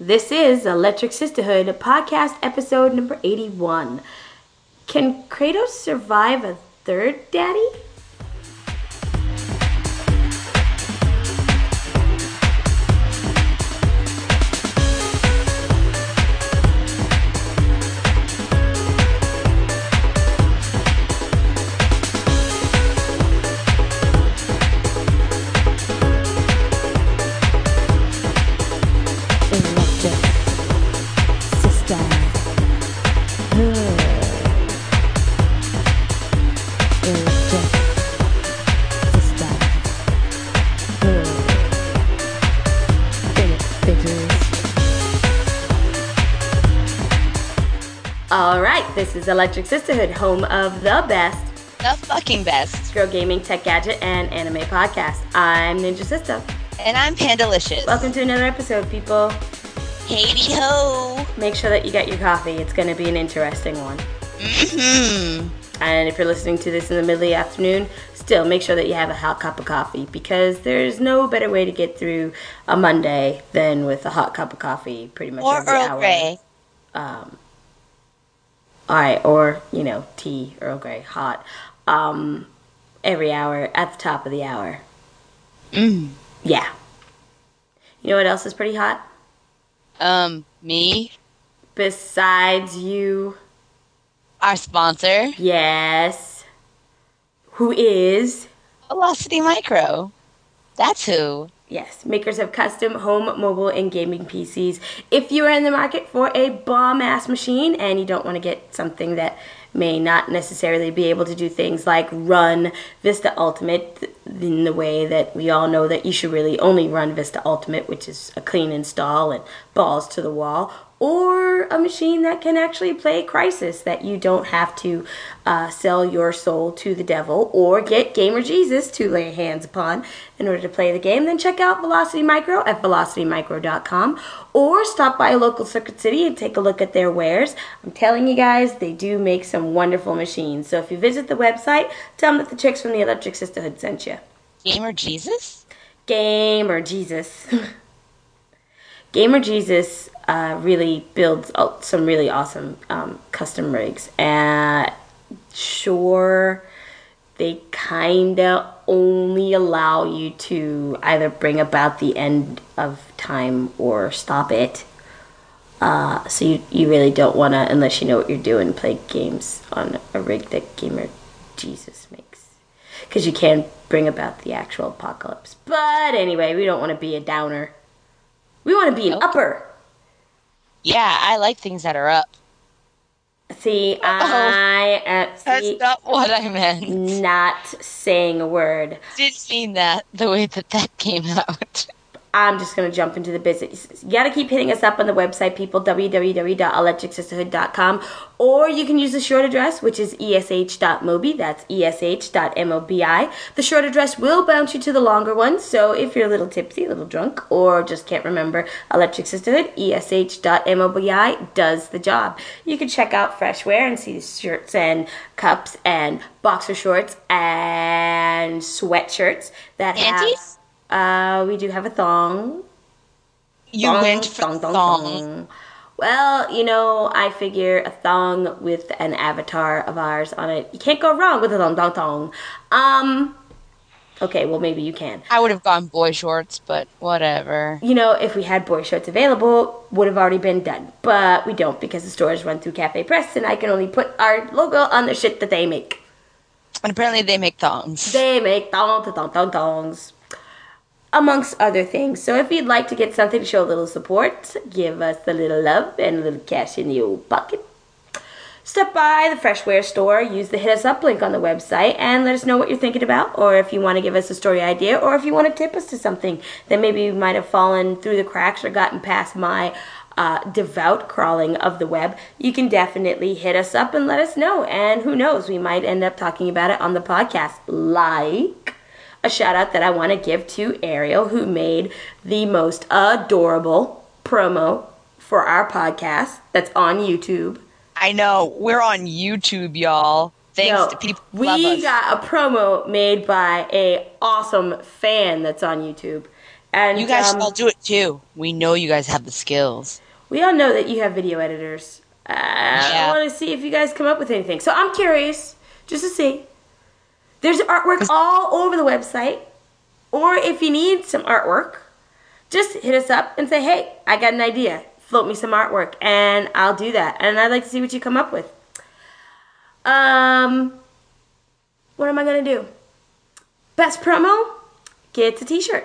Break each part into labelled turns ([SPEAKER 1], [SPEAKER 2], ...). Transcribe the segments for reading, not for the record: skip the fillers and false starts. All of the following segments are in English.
[SPEAKER 1] This is Electric Sisterhood, podcast episode number 81. Can Kratos survive a third daddy? This is Electric Sisterhood, home of the best,
[SPEAKER 2] the fucking best,
[SPEAKER 1] girl gaming, tech gadget, and anime podcast. I'm Ninja Sister.
[SPEAKER 2] And I'm Pandalicious.
[SPEAKER 1] Welcome to another episode, people.
[SPEAKER 2] Hey ho!
[SPEAKER 1] Make sure that you get your coffee. It's going to be an interesting one.
[SPEAKER 2] Mm-hmm.
[SPEAKER 1] And if you're listening to this in the middle of the afternoon, still make sure that you have a hot cup of coffee, because there's no better way to get through a Monday than with a hot cup of coffee pretty much every hour.
[SPEAKER 2] Or Earl Grey.
[SPEAKER 1] Alright, or, tea, Earl Grey, hot, every hour, at the top of the hour. Yeah. You know what else is pretty hot?
[SPEAKER 2] Me?
[SPEAKER 1] Besides you.
[SPEAKER 2] Our sponsor?
[SPEAKER 1] Yes. Who is?
[SPEAKER 2] Velocity Micro. That's who.
[SPEAKER 1] Yes, makers of custom home, mobile, and gaming PCs. If you are in the market for a bomb-ass machine and you don't want to get something that may not necessarily be able to do things like run Vista Ultimate in the way that we all know that you should really only run Vista Ultimate, which is a clean install and balls to the wall, or a machine that can actually play Crysis, that you don't have to sell your soul to the devil or get Gamer Jesus to lay hands upon in order to play the game, then check out Velocity Micro at velocitymicro.com, or stop by a local Circuit City and take a look at their wares. I'm telling you guys, they do make some wonderful machines. So if you visit the website, tell them that the chicks from the Electric Sisterhood sent you.
[SPEAKER 2] Gamer Jesus?
[SPEAKER 1] Gamer Jesus. Gamer Jesus really builds some really awesome custom rigs. And sure, they kind of only allow you to either bring about the end of time or stop it. So you really don't want to, unless you know what you're doing, play games on a rig that Gamer Jesus makes. Because you can bring about the actual apocalypse. But anyway, we don't want to be a downer. We want to be an upper.
[SPEAKER 2] Yeah, I like things that are up.
[SPEAKER 1] See,
[SPEAKER 2] That's not what I meant.
[SPEAKER 1] Not saying a word.
[SPEAKER 2] Didn't mean that the way that came out.
[SPEAKER 1] I'm just going to jump into the business. You got to keep hitting us up on the website, people, www.electricsisterhood.com, or you can use the short address, which is esh.mobi. That's esh.mobi. The short address will bounce you to the longer one, so if you're a little tipsy, a little drunk, or just can't remember Electric Sisterhood, esh.mobi does the job. You can check out Freshwear and see shirts and cups and boxer shorts and sweatshirts that
[SPEAKER 2] Panties?
[SPEAKER 1] We do have a thong.
[SPEAKER 2] You went for thong.
[SPEAKER 1] Well, I figure a thong with an avatar of ours on it. You can't go wrong with a thong. Okay, well, maybe you can.
[SPEAKER 2] I would have gone boy shorts, but whatever.
[SPEAKER 1] If we had boy shorts available, would have already been done. But we don't, because the stores run through Cafe Press, and I can only put our logo on the shit that they make.
[SPEAKER 2] And apparently they make thongs.
[SPEAKER 1] They make thongs. Amongst other things. So if you'd like to get something to show a little support, give us a little love and a little cash in the old pocket, stop by the Freshwear store, use the Hit Us Up link on the website, and let us know what you're thinking about, or if you want to give us a story idea, or if you want to tip us to something that maybe might have fallen through the cracks or gotten past my devout crawling of the web. You can definitely hit us up and let us know, and who knows, we might end up talking about it on the podcast, like a shout out that I want to give to Ariel, who made the most adorable promo for our podcast that's on YouTube.
[SPEAKER 2] I know. We're on YouTube, y'all. Thanks to people who love us.
[SPEAKER 1] We got a promo made by a awesome fan that's on YouTube. And
[SPEAKER 2] You guys should all do it too. We know you guys have the skills.
[SPEAKER 1] we all know that you have video editors. I
[SPEAKER 2] Yeah.
[SPEAKER 1] want to see if you guys come up with anything. So I'm curious, just to see. There's artwork all over the website. Or if you need some artwork, just hit us up and say, hey, I got an idea. Float me some artwork. And I'll do that. And I'd like to see what you come up with. What am I going to do? Best promo? Get a t-shirt.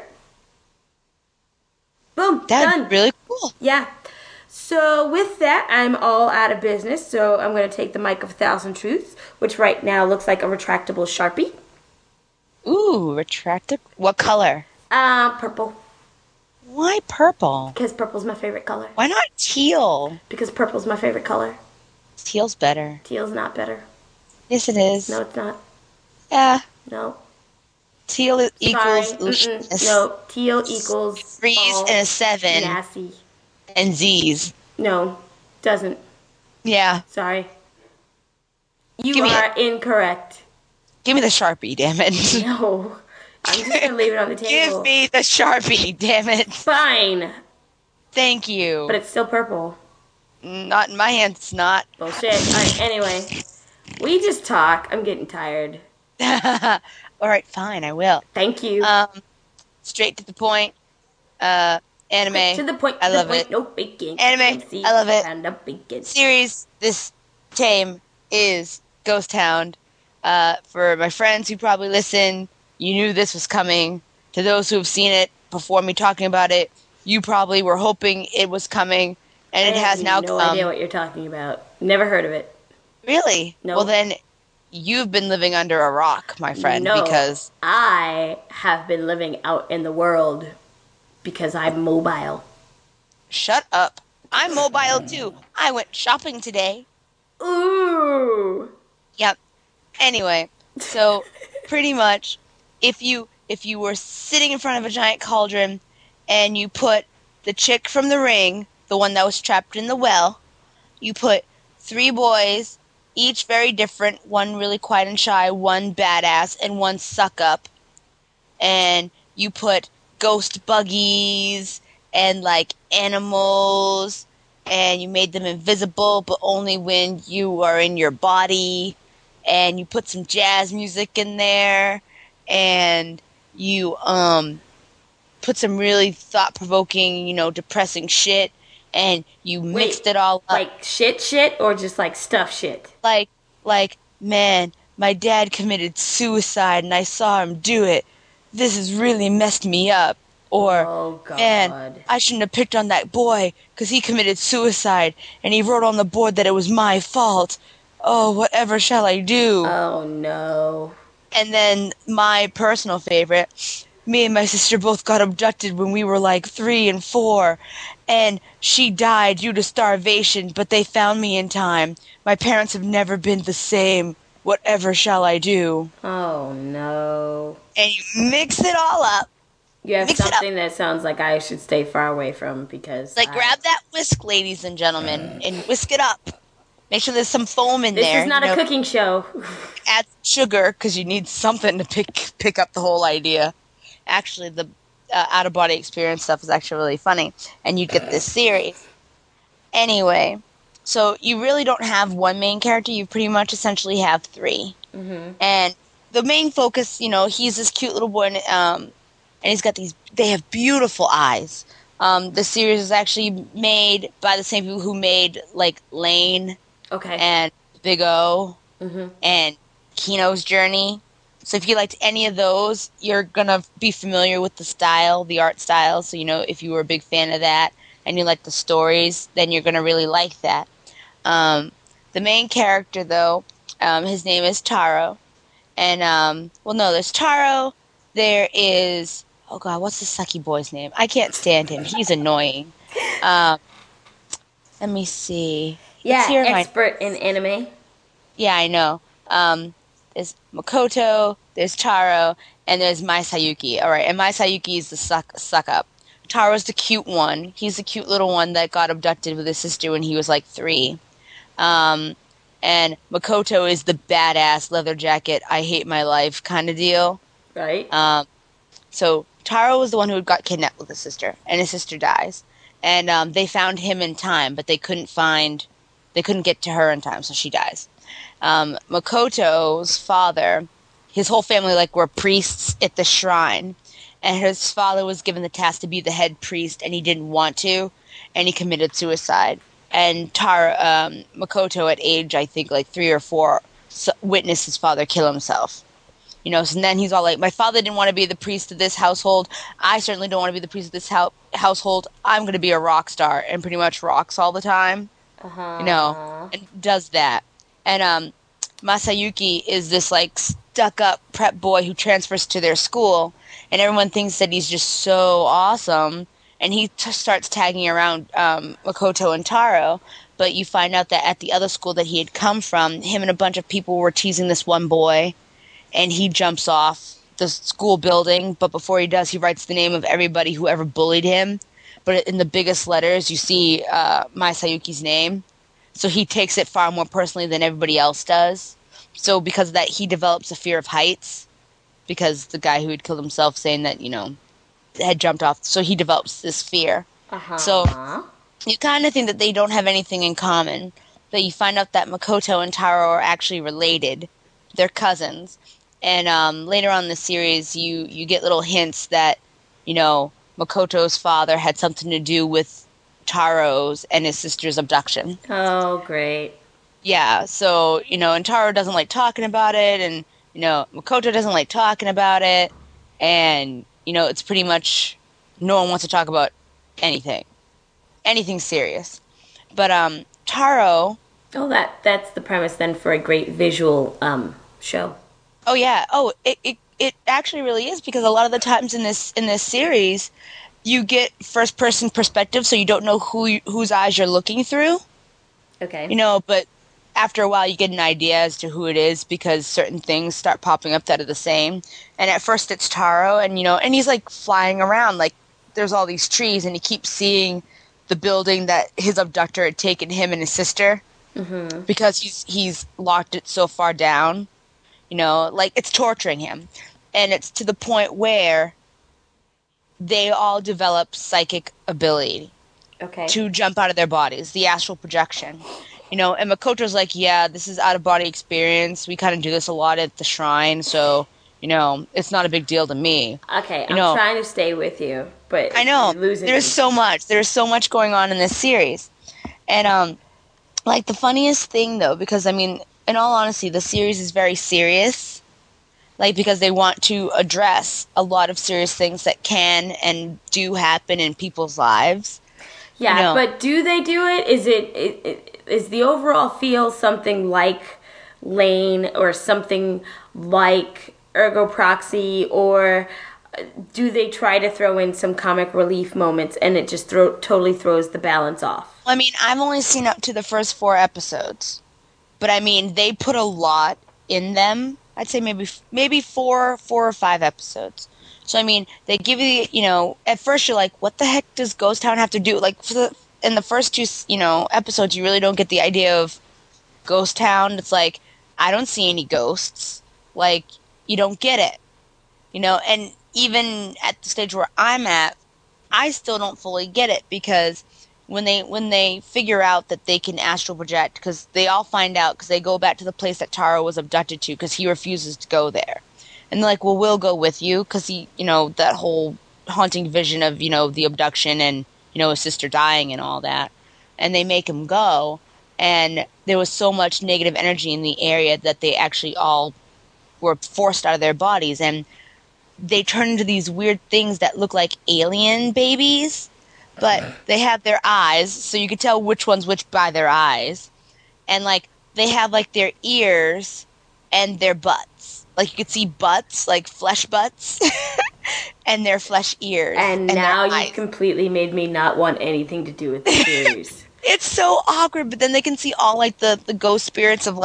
[SPEAKER 1] Boom.
[SPEAKER 2] That's
[SPEAKER 1] done.
[SPEAKER 2] really cool.
[SPEAKER 1] Yeah. So with that, I'm all out of business. So I'm going to take the Mic of 1,000 Truths, which right now looks like a retractable Sharpie.
[SPEAKER 2] Ooh, retractable. What color?
[SPEAKER 1] Purple.
[SPEAKER 2] Why purple?
[SPEAKER 1] Because purple's my favorite color.
[SPEAKER 2] Why not teal?
[SPEAKER 1] Because purple's my favorite color.
[SPEAKER 2] Teal's better.
[SPEAKER 1] Teal's not better.
[SPEAKER 2] Yes, it is.
[SPEAKER 1] No, it's not.
[SPEAKER 2] Yeah.
[SPEAKER 1] No.
[SPEAKER 2] Teal equals
[SPEAKER 1] Sorry.
[SPEAKER 2] luscious.
[SPEAKER 1] No. Teal equals
[SPEAKER 2] 3s and a 7.
[SPEAKER 1] nasty.
[SPEAKER 2] And Z's.
[SPEAKER 1] No. Doesn't.
[SPEAKER 2] Yeah.
[SPEAKER 1] Sorry. You
[SPEAKER 2] Give me
[SPEAKER 1] are incorrect.
[SPEAKER 2] Give me the Sharpie, damn it.
[SPEAKER 1] No. I'm just going to leave it on the table.
[SPEAKER 2] Give me the Sharpie, damn it.
[SPEAKER 1] Fine.
[SPEAKER 2] Thank you.
[SPEAKER 1] But it's still purple.
[SPEAKER 2] Not in my hands, it's not.
[SPEAKER 1] Bullshit. Alright, anyway. We just talk. I'm getting tired.
[SPEAKER 2] Alright, fine, I will.
[SPEAKER 1] Thank you.
[SPEAKER 2] Straight to the point. Anime.
[SPEAKER 1] To the point.
[SPEAKER 2] I
[SPEAKER 1] To the
[SPEAKER 2] love
[SPEAKER 1] point.
[SPEAKER 2] it.
[SPEAKER 1] No bacon.
[SPEAKER 2] Anime. I love it.
[SPEAKER 1] And a bacon.
[SPEAKER 2] Series this time is Ghost Hound. For my friends who probably listen, you knew this was coming. To those who have seen it before me talking about it, you probably were hoping it was coming, and it has now
[SPEAKER 1] no
[SPEAKER 2] come.
[SPEAKER 1] idea what you're talking about. Never heard of it.
[SPEAKER 2] Really?
[SPEAKER 1] No.
[SPEAKER 2] Well, then you've been living under a rock, my friend,
[SPEAKER 1] No,
[SPEAKER 2] because
[SPEAKER 1] I have been living out in the world because I'm mobile.
[SPEAKER 2] shut up. I'm mobile too. I went shopping today.
[SPEAKER 1] Ooh.
[SPEAKER 2] Yep. Anyway, so pretty much, if you were sitting in front of a giant cauldron and you put the chick from The Ring, the one that was trapped in the well, you put 3 boys, each very different, one really quiet and shy, one badass, and one suck up, and you put ghost buggies and like animals, and you made them invisible but only when you are in your body, and you put some jazz music in there, and you put some really thought-provoking, depressing shit, and you mixed it all up.
[SPEAKER 1] Like shit or just like stuff shit?
[SPEAKER 2] Like, man, my dad committed suicide and I saw him do it. This has really messed me up. Or,
[SPEAKER 1] Oh, God.
[SPEAKER 2] man, I shouldn't have picked on that boy because he committed suicide and he wrote on the board that it was my fault. Oh, whatever shall I do?
[SPEAKER 1] Oh, no.
[SPEAKER 2] And then my personal favorite, me and my sister both got abducted when we were like 3 and 4, and she died due to starvation, but they found me in time. My parents have never been the same. Whatever shall I do?
[SPEAKER 1] Oh, no.
[SPEAKER 2] And you mix it all up.
[SPEAKER 1] You have
[SPEAKER 2] Mix it up.
[SPEAKER 1] something that sounds like I should stay far away from because
[SPEAKER 2] Grab that whisk, ladies and gentlemen, and whisk it up. Make sure there's some foam in
[SPEAKER 1] This
[SPEAKER 2] there.
[SPEAKER 1] is not a cooking show.
[SPEAKER 2] Add sugar, because you need something to pick up the whole idea. Actually, the out-of-body experience stuff is actually really funny, and you get this series. Anyway, so you really don't have one main character. You pretty much essentially have 3.
[SPEAKER 1] Mm-hmm.
[SPEAKER 2] And the main focus, he's this cute little boy, and he's got they have beautiful eyes. The series is actually made by the same people who made, like, Lane
[SPEAKER 1] Okay.
[SPEAKER 2] and Big O
[SPEAKER 1] Mm-hmm.
[SPEAKER 2] and Kino's Journey. So if you liked any of those, you're going to be familiar with the style, the art style. So, if you were a big fan of that and you like the stories, then you're going to really like that. The main character, though, his name is Taro. And, there's Taro. There is, oh God, what's the sucky boy's name? I can't stand him. He's annoying. Let me see.
[SPEAKER 1] Yeah,
[SPEAKER 2] Let's hear
[SPEAKER 1] expert in anime.
[SPEAKER 2] Yeah, I know. There's Makoto, there's Taro, and there's Mai Sayuki. All right, and Mai Sayuki is the suck up. Taro's the cute one. He's the cute little one that got abducted with his sister when he was like 3. And Makoto is the badass leather jacket, I hate my life kind of deal.
[SPEAKER 1] Right.
[SPEAKER 2] So Taro was the one who got kidnapped with his sister, and his sister dies. And they found him in time, but they couldn't get to her in time, so she dies. Makoto's father, his whole family were priests at the shrine, and his father was given the task to be the head priest, and he didn't want to, and he committed suicide. And Makoto, at age I think 3 or 4, witnessed his father kill himself. So then he's all like, my father didn't want to be the priest of this household. I certainly don't want to be the priest of this household. I'm going to be a rock star, and pretty much rocks all the time. And does that. And Masayuki is this stuck-up prep boy who transfers to their school, and everyone thinks that he's just so awesome, and he starts tagging around Makoto and Taro, but you find out that at the other school that he had come from, him and a bunch of people were teasing this one boy, and he jumps off the school building, but before he does, he writes the name of everybody who ever bullied him, but in the biggest letters, you see Masayuki's name. So he takes it far more personally than everybody else does. So because of that, he develops a fear of heights, because the guy who had killed himself saying that, had jumped off. So he develops this fear. So you kind of think that they don't have anything in common, but you find out that Makoto and Taro are actually related. They're cousins. And later on in the series, you get little hints that, Makoto's father had something to do with Taro's and his sister's abduction.
[SPEAKER 1] Oh, great.
[SPEAKER 2] Yeah, so, and Taro doesn't like talking about it, and, Makoto doesn't like talking about it, and, it's pretty much no one wants to talk about anything serious. But, Taro...
[SPEAKER 1] Oh, that's the premise then for a great visual show.
[SPEAKER 2] Oh, yeah. Oh, it actually really is, because a lot of the times in this series, you get first-person perspective, so you don't know whose eyes you're looking through.
[SPEAKER 1] Okay.
[SPEAKER 2] But after a while, you get an idea as to who it is, because certain things start popping up that are the same. And at first, it's Taro, and, and he's, flying around. There's all these trees, and he keeps seeing the building that his abductor had taken him and his sister. Mm-hmm. Because he's locked it so far down. It's torturing him. And it's to the point where they all develop psychic ability to jump out of their bodies, the astral projection. And Makoto's like, yeah, this is out-of-body experience. We kind of do this a lot at the shrine, so, it's not a big deal to me.
[SPEAKER 1] Okay, I'm trying to stay with you, but
[SPEAKER 2] I know.
[SPEAKER 1] There's
[SPEAKER 2] so much. There's so much going on in this series. And, the funniest thing, though, because, in all honesty, the series is very serious. Because they want to address a lot of serious things that can and do happen in people's lives.
[SPEAKER 1] Yeah, but do they do it? Is the overall feel something like Lane or something like Ergo Proxy, or do they try to throw in some comic relief moments and it just totally throws the balance off?
[SPEAKER 2] I've only seen up to the first 4 episodes. But, they put a lot in them. I'd say maybe 4 or 5 episodes. So, they give you, at first you're like, what the heck does Ghost Town have to do? In the first 2, episodes, you really don't get the idea of Ghost Town. It's like, I don't see any ghosts. You don't get it. And even at the stage where I'm at, I still don't fully get it, because when they figure out that they can astral project, because they all find out, because they go back to the place that Taro was abducted to, because he refuses to go there. And they're like, well, we'll go with you, because he, that whole haunting vision of, the abduction and, his sister dying and all that. And they make him go, and there was so much negative energy in the area that they actually all were forced out of their bodies, and they turn into these weird things that look like alien babies. But they have their eyes, so you can tell which one's which by their eyes. And, they have, their ears and their butts. You could see butts, flesh butts, and their flesh ears.
[SPEAKER 1] And now you completely made me not want anything to do with the series.
[SPEAKER 2] It's so awkward, but then they can see all, the ghost spirits of,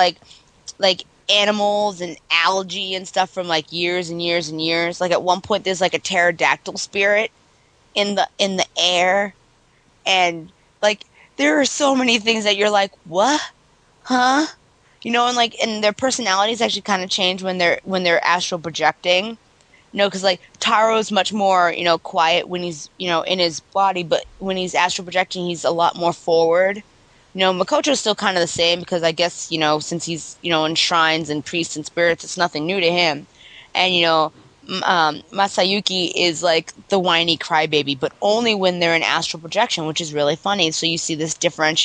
[SPEAKER 2] animals and algae and stuff from, years and years and years. At one point, there's, a pterodactyl spirit in the air, and there are so many things that you're like, what? Huh? And their personalities actually kind of change when they're astral projecting. Because Taro's much more, quiet when he's, in his body, but when he's astral projecting, he's a lot more forward. Makoto's still kind of the same because I guess, since he's, in shrines and priests and spirits, it's nothing new to him. And, Masayuki is like the whiny crybaby, but only when they're in astral projection, which is really funny. So you see this difference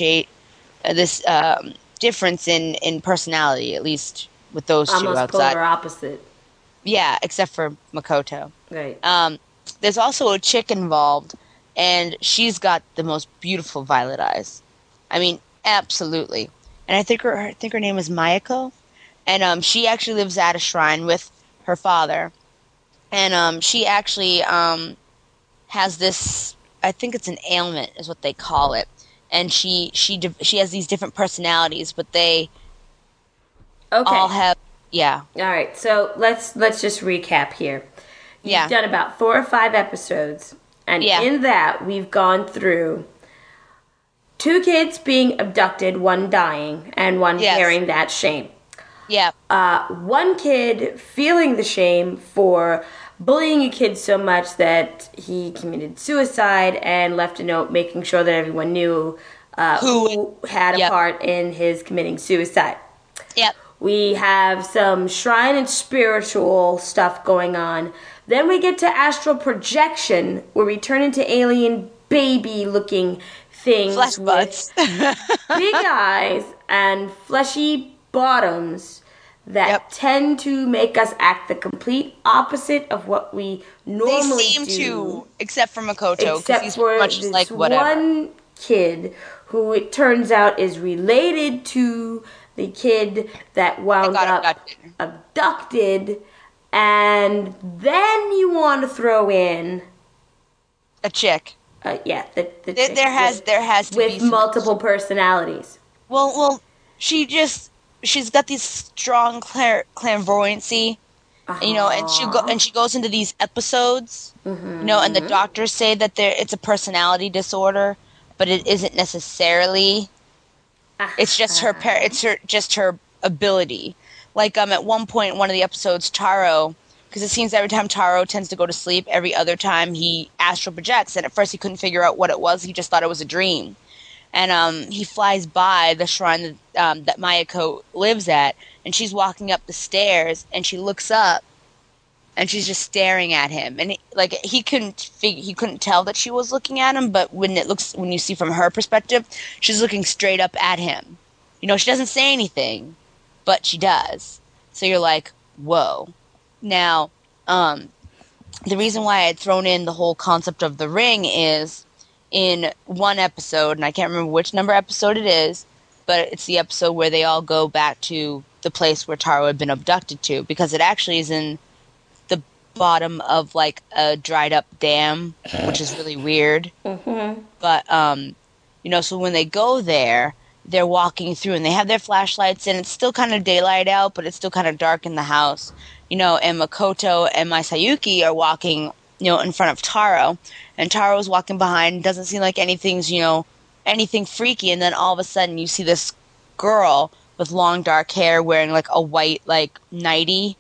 [SPEAKER 2] in personality, at least with those two
[SPEAKER 1] almost
[SPEAKER 2] outside.
[SPEAKER 1] Polar opposite.
[SPEAKER 2] Yeah, except for Makoto.
[SPEAKER 1] Right.
[SPEAKER 2] There's also a chick involved, and she's got the most beautiful violet eyes. I mean, absolutely. And I think her name is Mayako, and she actually lives at a shrine with her father, and she actually has this. I think it's an ailment, is what they call it, and she has these different personalities, but they all have. Yeah.
[SPEAKER 1] All right. So let's just recap here. You've done about 4 or 5 episodes, and in that we've gone through 2 kids being abducted, 1 dying, and 1 carrying that shame.
[SPEAKER 2] Yeah.
[SPEAKER 1] 1 kid feeling the shame for bullying a kid so much that he committed suicide and left a note making sure that everyone knew who had a part in his committing suicide.
[SPEAKER 2] Yep.
[SPEAKER 1] We have some shrine and spiritual stuff going on. Then we get to astral projection, where we turn into alien baby-looking things
[SPEAKER 2] Flesh butts.
[SPEAKER 1] with big eyes and fleshy bottoms that tend to make us act the complete opposite of what we normally
[SPEAKER 2] They seem
[SPEAKER 1] do.
[SPEAKER 2] to, except for Makoto,
[SPEAKER 1] Except
[SPEAKER 2] he's
[SPEAKER 1] for
[SPEAKER 2] much
[SPEAKER 1] this
[SPEAKER 2] like whatever.
[SPEAKER 1] one kid who it turns out is related to the kid that wound up abducted, and then you want to throw in
[SPEAKER 2] a chick.
[SPEAKER 1] The chick
[SPEAKER 2] there has to be
[SPEAKER 1] with multiple personalities.
[SPEAKER 2] Well, she's got this strong clairvoyancy, and she goes into these episodes, and the doctors say that it's a personality disorder, but it isn't necessarily. It's just her ability. Like at one point in one of the episodes, Taro, because it seems every time Taro tends to go to sleep, every other time he astral projects, and at first he couldn't figure out what it was. He just thought it was a dream. And he flies by the shrine that Mayako lives at, and she's walking up the stairs, and she looks up, and she's just staring at him. And he couldn't tell that she was looking at him, but when you see from her perspective, she's looking straight up at him. She doesn't say anything, but she does. So you're like, whoa. Now, the reason why I had thrown in the whole concept of the ring is in one episode, and I can't remember which number episode it is, but it's the episode where they all go back to the place where Taro had been abducted to, because it actually is in the bottom of like a dried up dam, which is really weird. Mm-hmm. But so when they go there, they're walking through and they have their flashlights, and it's still kind of daylight out, but it's still kind of dark in the house. And Makoto and Masayuki are walking, in front of Taro, and Taro's walking behind. Doesn't seem like anything's, anything freaky, and then all of a sudden you see this girl with long dark hair wearing like a white like nightie,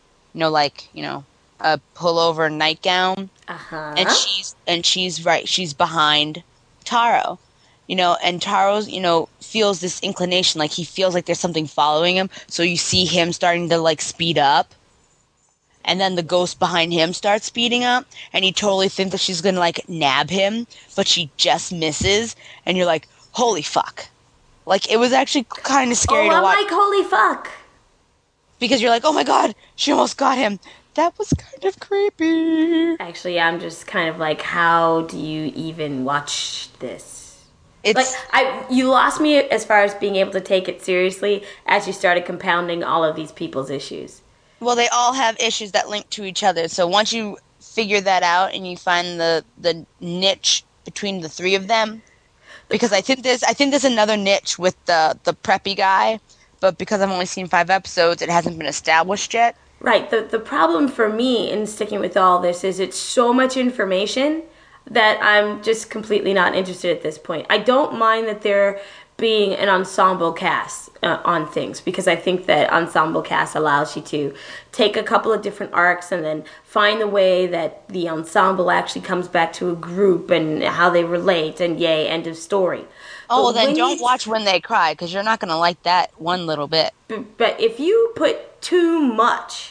[SPEAKER 2] a pullover nightgown, and she's behind Taro, and Taro's feels this inclination, like he feels like there's something following him, so you see him starting to like speed up. And then the ghost behind him starts speeding up, and he totally thinks that she's gonna like nab him, but she just misses, and you're like, holy fuck. Like, it was actually kind of scary to watch.
[SPEAKER 1] I'm like, holy fuck.
[SPEAKER 2] Because you're like, oh my god, she almost got him. That was kind of creepy.
[SPEAKER 1] Actually, I'm just kind of like, how do you even watch this?
[SPEAKER 2] It's
[SPEAKER 1] you lost me as far as being able to take it seriously as you started compounding all of these people's issues.
[SPEAKER 2] Well, they all have issues that link to each other. So once you figure that out and you find the niche between the 3 of them, because I think there's another niche with the preppy guy, but because I've only seen 5 episodes, it hasn't been established yet.
[SPEAKER 1] Right. The problem for me in sticking with all this is it's so much information that I'm just completely not interested at this point. I don't mind that they're being an ensemble cast on things, because I think that ensemble cast allows you to take a couple of different arcs and then find the way that the ensemble actually comes back to a group and how they relate, and yay, end of story.
[SPEAKER 2] Oh, well,
[SPEAKER 1] But
[SPEAKER 2] then
[SPEAKER 1] when
[SPEAKER 2] don't
[SPEAKER 1] you-
[SPEAKER 2] watch When They Cry, because you're not going to like that one little bit.
[SPEAKER 1] But if you put too much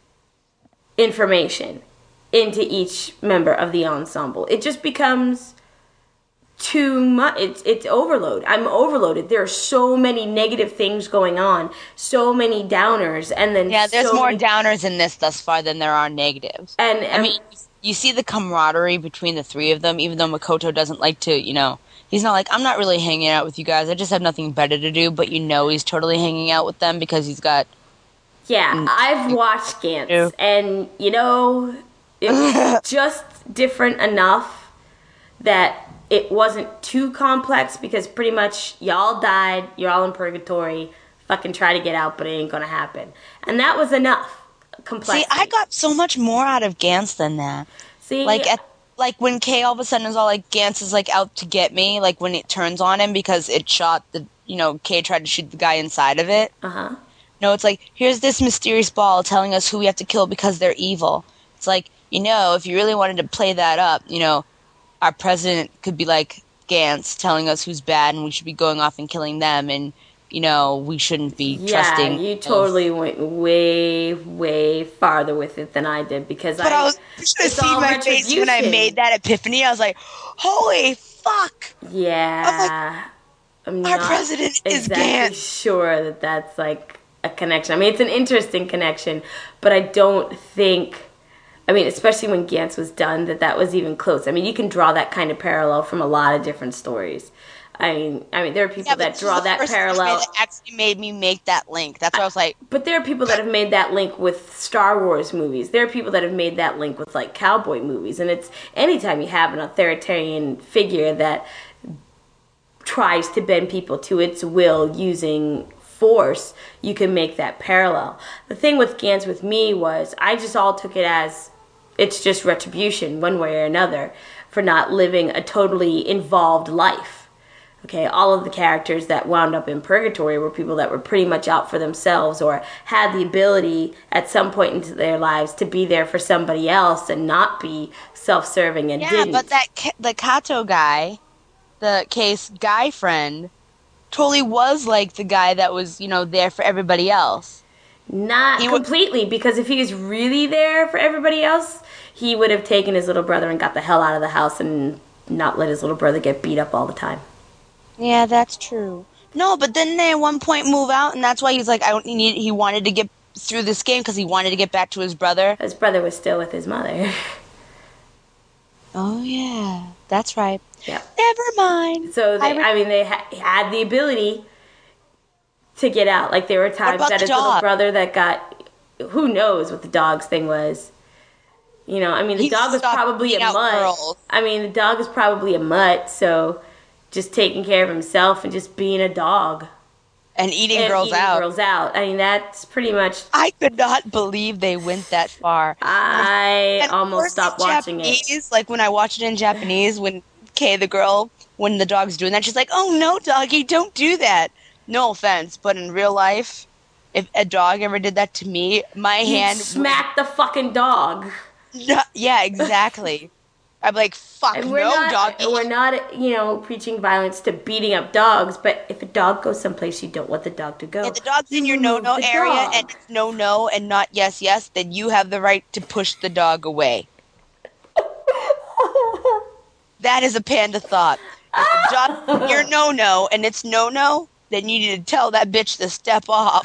[SPEAKER 1] information into each member of the ensemble, it just becomes too much. It's overload. I'm overloaded. There are so many negative things going on, so many downers, and then
[SPEAKER 2] Yeah, there's
[SPEAKER 1] so
[SPEAKER 2] more
[SPEAKER 1] many,
[SPEAKER 2] downers in this thus far than there are negatives.
[SPEAKER 1] And
[SPEAKER 2] I mean, you see the camaraderie between the three of them, even though Makoto doesn't like to, he's not like, I'm not really hanging out with you guys, I just have nothing better to do, but he's totally hanging out with them because he's got...
[SPEAKER 1] yeah, I've watched Gantz, and it was just different enough that it wasn't too complex, because pretty much y'all died, you're all in purgatory, fucking try to get out, but it ain't gonna happen. And that was enough complexity.
[SPEAKER 2] See, I got so much more out of Gantz than that.
[SPEAKER 1] See,
[SPEAKER 2] Like when Kay all of a sudden is all like, Gantz is like out to get me, like when it turns on him because it shot Kay tried to shoot the guy inside of it.
[SPEAKER 1] Uh-huh.
[SPEAKER 2] No, it's like, here's this mysterious ball telling us who we have to kill because they're evil. It's like, if you really wanted to play that up, our president could be like Gantz telling us who's bad and we should be going off and killing them, and we shouldn't be trusting.
[SPEAKER 1] Yeah, you totally went way, way farther with it than I did, because
[SPEAKER 2] you should have seen my face when I made that epiphany. I was like, holy fuck!
[SPEAKER 1] Yeah.
[SPEAKER 2] I'm like, our president is
[SPEAKER 1] exactly
[SPEAKER 2] Gantz.
[SPEAKER 1] Sure that that's like a connection. I mean, it's an interesting connection, but I don't think... especially when Gantz was done, that was even close. I mean, you can draw that kind of parallel from a lot of different stories. I mean, there are people that draw that parallel.
[SPEAKER 2] That actually made me make that link. That's why I was like...
[SPEAKER 1] But there are people that have made that link with Star Wars movies. There are people that have made that link with, like, cowboy movies. And it's anytime you have an authoritarian figure that tries to bend people to its will using force, you can make that parallel. The thing with Gantz with me was I just all took it as it's just retribution one way or another for not living a totally involved life. Okay, all of the characters that wound up in purgatory were people that were pretty much out for themselves or had the ability at some point into their lives to be there for somebody else and not be self-serving and didn't.
[SPEAKER 2] Yeah, but the Kato guy, the Case guy friend, totally was like the guy that was, there for everybody else.
[SPEAKER 1] Not completely, because if he was really there for everybody else, he would have taken his little brother and got the hell out of the house and not let his little brother get beat up all the time.
[SPEAKER 2] Yeah, that's true. No, but didn't they at one point move out, and that's why he's like, he wanted to get through this game because he wanted to get back to his brother?
[SPEAKER 1] His brother was still with his mother.
[SPEAKER 2] Oh, yeah. That's right.
[SPEAKER 1] Yeah.
[SPEAKER 2] Never mind.
[SPEAKER 1] So, they had the ability to get out. Like, there were times that his little brother that got... Who knows what the dog's thing was. The dog was probably a mutt. The dog is probably a mutt, so... just taking care of himself and just being a dog.
[SPEAKER 2] And eating girls out.
[SPEAKER 1] That's pretty much...
[SPEAKER 2] I could not believe they went that far.
[SPEAKER 1] I almost stopped watching it.
[SPEAKER 2] Like, when I watched it in Japanese, when Kay, the girl, when the dog's doing that, she's like, oh, no, doggy, don't do that. No offense, but in real life, if a dog ever did that to me, my hand...
[SPEAKER 1] smack the fucking dog.
[SPEAKER 2] Yeah, exactly. I'm like, fuck, doggy.
[SPEAKER 1] We're not, preaching violence to beating up dogs, but if a dog goes someplace you don't want the dog to go...
[SPEAKER 2] If the dog's in your no-no area and it's no-no and not yes, then you have the right to push the dog away. That is a panda thought. If the dog's in your no-no and it's no-no, then you need to tell that bitch to step off.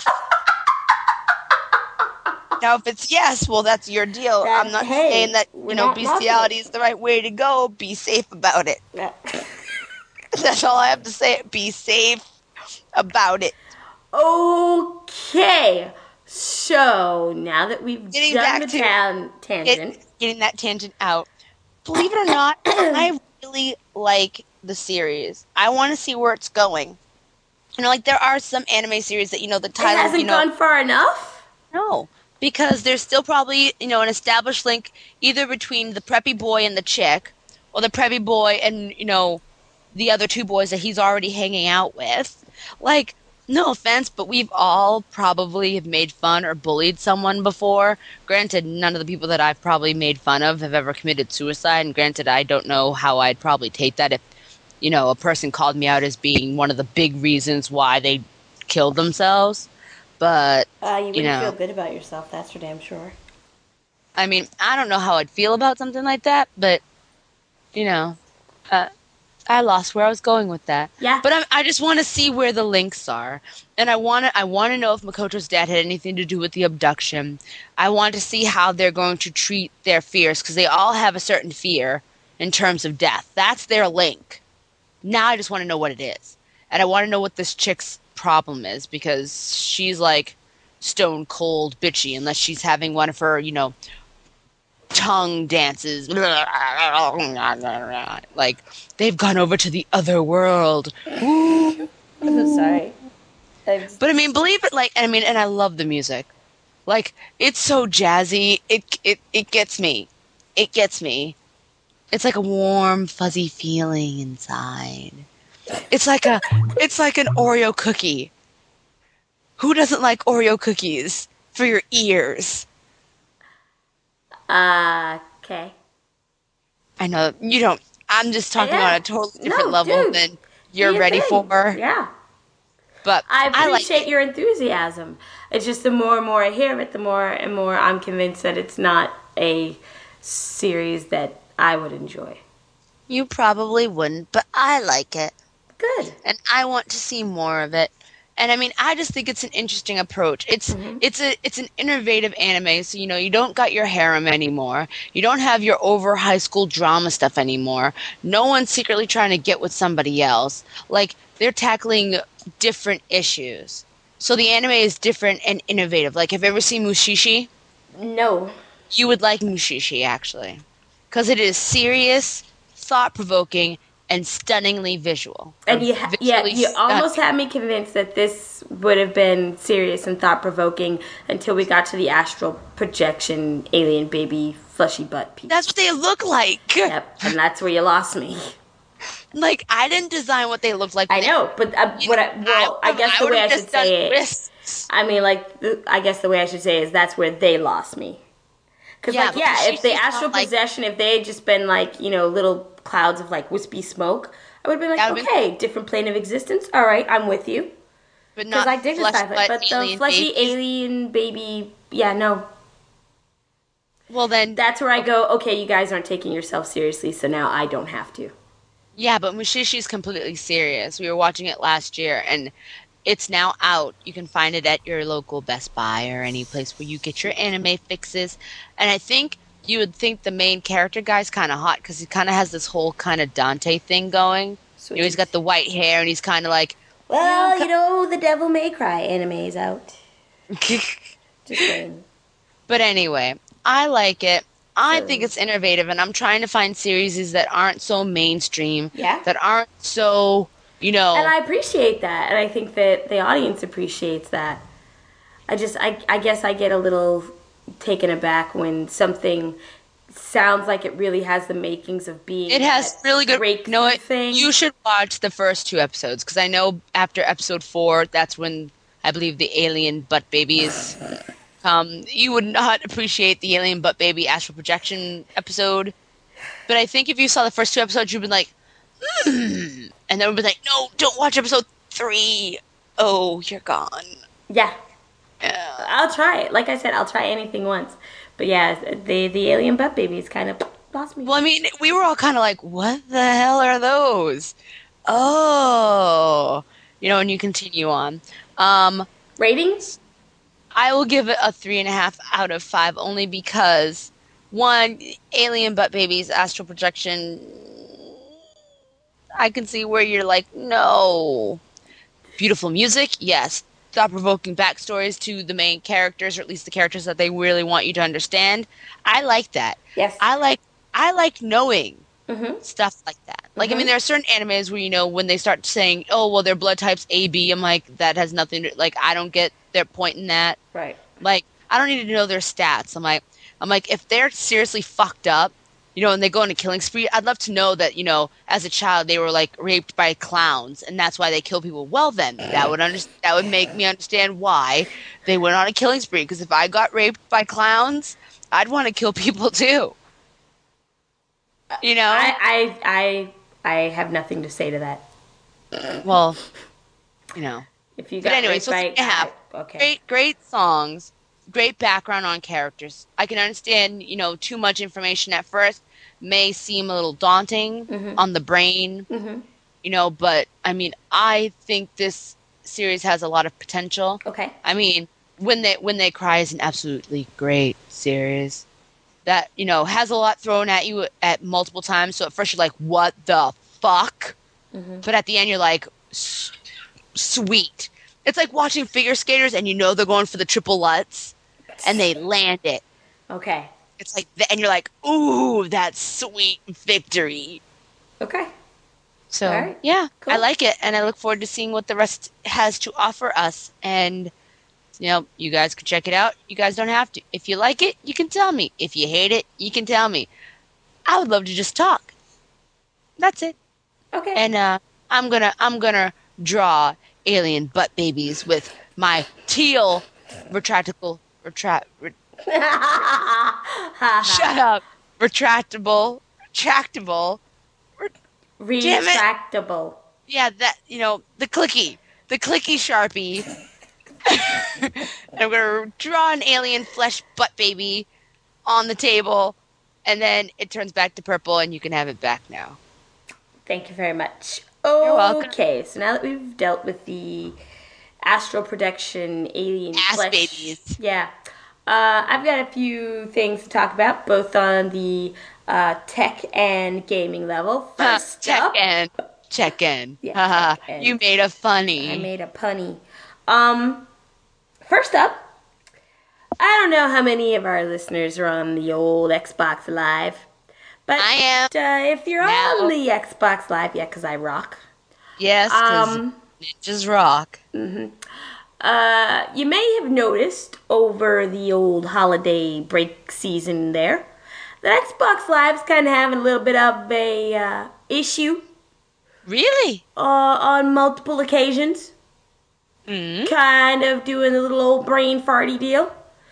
[SPEAKER 2] Now, if it's yes, well, that's your deal. I'm not saying that, bestiality is the right way to go. Be safe about it. Yeah. That's all I have to say. Be safe about it.
[SPEAKER 1] Okay. So, now that we've done the tangent.
[SPEAKER 2] Getting that tangent out. Believe it or not, I really like the series. I want to see where it's going. There are some anime series that, the title... It
[SPEAKER 1] hasn't gone far enough?
[SPEAKER 2] No. Because there's still probably, an established link either between the preppy boy and the chick, or the preppy boy and, the other two boys that he's already hanging out with. Like, no offense, but we've all probably have made fun or bullied someone before. Granted, none of the people that I've probably made fun of have ever committed suicide, and granted, I don't know how I'd probably take that if, a person called me out as being one of the big reasons why they killed themselves. But,
[SPEAKER 1] you wouldn't feel good about yourself, that's for damn sure.
[SPEAKER 2] I mean, I don't know how I'd feel about something like that, but, I lost where I was going with that.
[SPEAKER 1] Yeah.
[SPEAKER 2] But I just want to see where the links are. And I want to know if Makoto's dad had anything to do with the abduction. I want to see how they're going to treat their fears, because they all have a certain fear in terms of death. That's their link. Now I just want to know what it is. And I want to know what this chick's problem is, because she's like stone cold bitchy unless she's having one of her, tongue dances. Like, they've gone over to the other world.
[SPEAKER 1] I'm sorry.
[SPEAKER 2] But I mean, believe it, and I love the music. Like, it's so jazzy. It gets me. It gets me. It's like a warm, fuzzy feeling inside. It's like an Oreo cookie. Who doesn't like Oreo cookies for your ears?
[SPEAKER 1] Okay.
[SPEAKER 2] I know you don't. I'm just talking on a totally different level
[SPEAKER 1] dude,
[SPEAKER 2] than you're ready for.
[SPEAKER 1] Yeah.
[SPEAKER 2] But
[SPEAKER 1] I appreciate
[SPEAKER 2] like
[SPEAKER 1] your enthusiasm. It's just the more and more I hear it, the more and more I'm convinced that it's not a series that I would enjoy.
[SPEAKER 2] You probably wouldn't, but I like it.
[SPEAKER 1] Good.
[SPEAKER 2] And I want to see more of it. And I mean, I just think it's an interesting approach. It's an innovative anime. So, you don't got your harem anymore. You don't have your over high school drama stuff anymore. No one's secretly trying to get with somebody else. Like, they're tackling different issues. So the anime is different and innovative. Like, have you ever seen Mushishi?
[SPEAKER 1] No.
[SPEAKER 2] You would like Mushishi, actually. Because it is serious, thought-provoking, and stunningly visual.
[SPEAKER 1] And you almost had me convinced that this would have been serious and thought-provoking until we got to the astral projection alien baby fleshy butt piece.
[SPEAKER 2] That's what they look like.
[SPEAKER 1] Yep, and that's where you lost me.
[SPEAKER 2] Like, I didn't design what they looked like.
[SPEAKER 1] I know, but I guess the way I should say it, I guess the way I should say is that's where they lost me. Because, if the astral possession, if they had just been, little clouds of, wispy smoke, I would have been okay, different plane of existence. All right, I'm with you.
[SPEAKER 2] But not
[SPEAKER 1] because I dig the sci-fi. But the fleshy alien baby, no.
[SPEAKER 2] Well, then...
[SPEAKER 1] That's where I go, okay, you guys aren't taking yourself seriously, so now I don't have to.
[SPEAKER 2] Yeah, but Mushishi's completely serious. We were watching it last year, and it's now out. You can find it at your local Best Buy or any place where you get your anime fixes. And I think you would think the main character guy's kind of hot because he kind of has this whole kind of Dante thing going.
[SPEAKER 1] Sweet.
[SPEAKER 2] He's got the white hair, and he's kind of like...
[SPEAKER 1] Well, the Devil May Cry anime's out. Just saying.
[SPEAKER 2] But anyway, I like it. I think it's innovative, and I'm trying to find series that aren't so mainstream, that aren't so, And
[SPEAKER 1] I appreciate that, and I think that the audience appreciates that. I guess I get a little taken aback when something sounds like it really has the makings of being.
[SPEAKER 2] It has really good.
[SPEAKER 1] Thing.
[SPEAKER 2] You should watch the first 2 episodes, because I know after episode 4, that's when I believe the alien butt babies. You would not appreciate the alien butt baby astral projection episode, but I think if you saw the first 2 episodes, you'd be like, and then we'd be like, no, don't watch episode 3. Oh, you're gone.
[SPEAKER 1] Yeah. I'll try it. Like I said, I'll try anything once. But yeah, the alien butt babies kind of lost me.
[SPEAKER 2] Well, I mean, we were all kind of like, what the hell are those? Oh, and you continue on.
[SPEAKER 1] Ratings?
[SPEAKER 2] I will give it a 3.5 out of 5 only because, 1, alien butt babies, astral projection, I can see where you're like, no. Beautiful music, yes. Thought-provoking backstories to the main characters, or at least the characters that they really want you to understand. I like that.
[SPEAKER 1] Yes.
[SPEAKER 2] I like knowing stuff like that. Like, I mean, there are certain animes where, when they start saying, oh, well, their blood type's AB, I'm like, that has nothing to, I don't get their point in that.
[SPEAKER 1] Right.
[SPEAKER 2] Like, I don't need to know their stats. I'm like, if they're seriously fucked up and they go on a killing spree. I'd love to know that, as a child they were like raped by clowns and that's why they kill people. Well, then that would make me understand why they went on a killing spree. Because if I got raped by clowns, I'd want to kill people too.
[SPEAKER 1] I have nothing to say to that.
[SPEAKER 2] Well,
[SPEAKER 1] If you got
[SPEAKER 2] raped so
[SPEAKER 1] by, okay.
[SPEAKER 2] Great songs. Great background on characters. I can understand, too much information at first may seem a little daunting on the brain, but I mean, I think this series has a lot of potential.
[SPEAKER 1] Okay.
[SPEAKER 2] I mean, When They Cry is an absolutely great series that, has a lot thrown at you at multiple times. So at first you're like, what the fuck? But at the end you're like, sweet. It's like watching figure skaters and they're going for the triple Lutz. And they land it.
[SPEAKER 1] Okay.
[SPEAKER 2] It's like, and you're like, ooh, that's sweet victory.
[SPEAKER 1] Okay.
[SPEAKER 2] So,
[SPEAKER 1] right.
[SPEAKER 2] Yeah,
[SPEAKER 1] cool.
[SPEAKER 2] I like it. And I look forward to seeing what the rest has to offer us. And, you guys can check it out. You guys don't have to. If you like it, you can tell me. If you hate it, you can tell me. I would love to just talk. That's it.
[SPEAKER 1] Okay.
[SPEAKER 2] And I'm gonna draw alien butt babies with my teal retractable. Shut up. Retractable.
[SPEAKER 1] Retractable.
[SPEAKER 2] Yeah, that, the clicky Sharpie. And I'm going to draw an alien flesh butt baby on the table, and then it turns back to purple, and you can have it back now.
[SPEAKER 1] Thank you very much.
[SPEAKER 2] You're welcome.
[SPEAKER 1] Okay, so now that we've dealt with the astral projection alien flesh
[SPEAKER 2] babies.
[SPEAKER 1] Yeah. I've got a few things to talk about, both on the tech and gaming level. First up,
[SPEAKER 2] check in.
[SPEAKER 1] Yeah, check in.
[SPEAKER 2] You made a funny.
[SPEAKER 1] I made a punny. First up, I don't know how many of our listeners are on the old Xbox Live, but
[SPEAKER 2] I am.
[SPEAKER 1] If you're on the Xbox Live, yeah, because I rock.
[SPEAKER 2] Yes, because ninjas rock.
[SPEAKER 1] Mm-hmm. You may have noticed over the old holiday break season there that Xbox Live's kind of having a little bit of a issue.
[SPEAKER 2] Really?
[SPEAKER 1] On multiple occasions. Kind of doing a little old brain farty deal.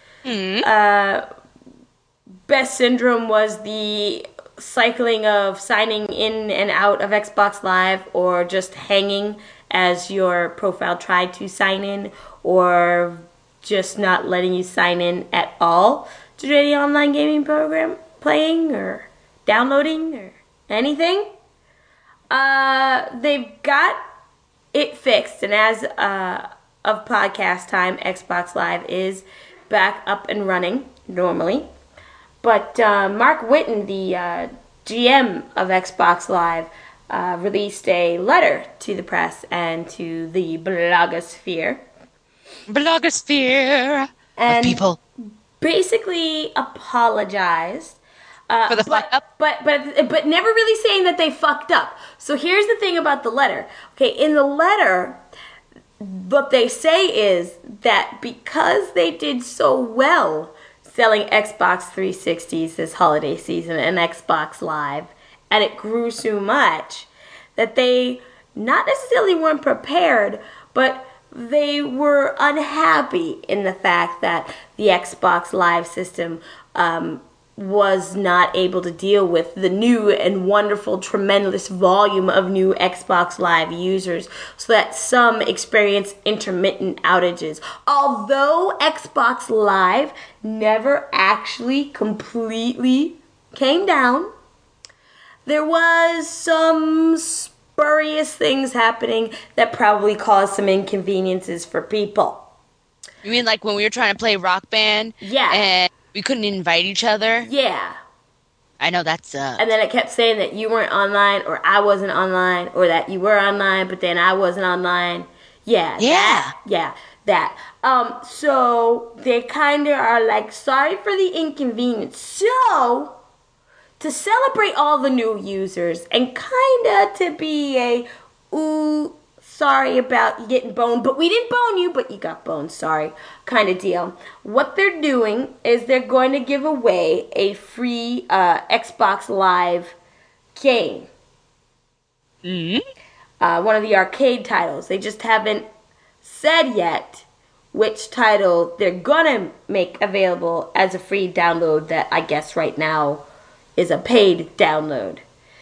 [SPEAKER 1] Best syndrome was the cycling of signing in and out of Xbox Live, or just hanging as your profile tried to sign in, or just not letting you sign in at all to any online gaming program, playing or downloading or anything. They've got it fixed, and as of podcast time, Xbox Live is back up and running normally. But Mark Whitten, the GM of Xbox Live, released a letter to the press and to the blogosphere.
[SPEAKER 2] And of people.
[SPEAKER 1] Basically apologized
[SPEAKER 2] for the fuck up.
[SPEAKER 1] But never really saying that they fucked up. So here's the thing about the letter. Okay, in the letter, what they say is that because they did so well selling Xbox 360s this holiday season and Xbox Live, and it grew so much that they not necessarily weren't prepared, but they were unhappy in the fact that the Xbox Live system was not able to deal with the new and wonderful, tremendous volume of new Xbox Live users, so that some experience intermittent outages. Although Xbox Live never actually completely came down, there was some spurious things happening that probably caused some inconveniences for people.
[SPEAKER 2] You mean like when we were trying to play Rock Band?
[SPEAKER 1] Yeah.
[SPEAKER 2] And we couldn't invite each other?
[SPEAKER 1] Yeah.
[SPEAKER 2] I know, that sucks.
[SPEAKER 1] And then it kept saying that you weren't online, or I wasn't online, or that you were online, but then I wasn't online. Yeah. That. So they kind of are like, sorry for the inconvenience. So, to celebrate all the new users and kind of to be a, ooh, sorry about you getting boned, but we didn't bone you, but you got boned, sorry, kind of deal. What they're doing is they're going to give away a free Xbox Live game. One of the arcade titles. They just haven't said yet which title they're gonna make available as a free download that I guess right now is a paid download.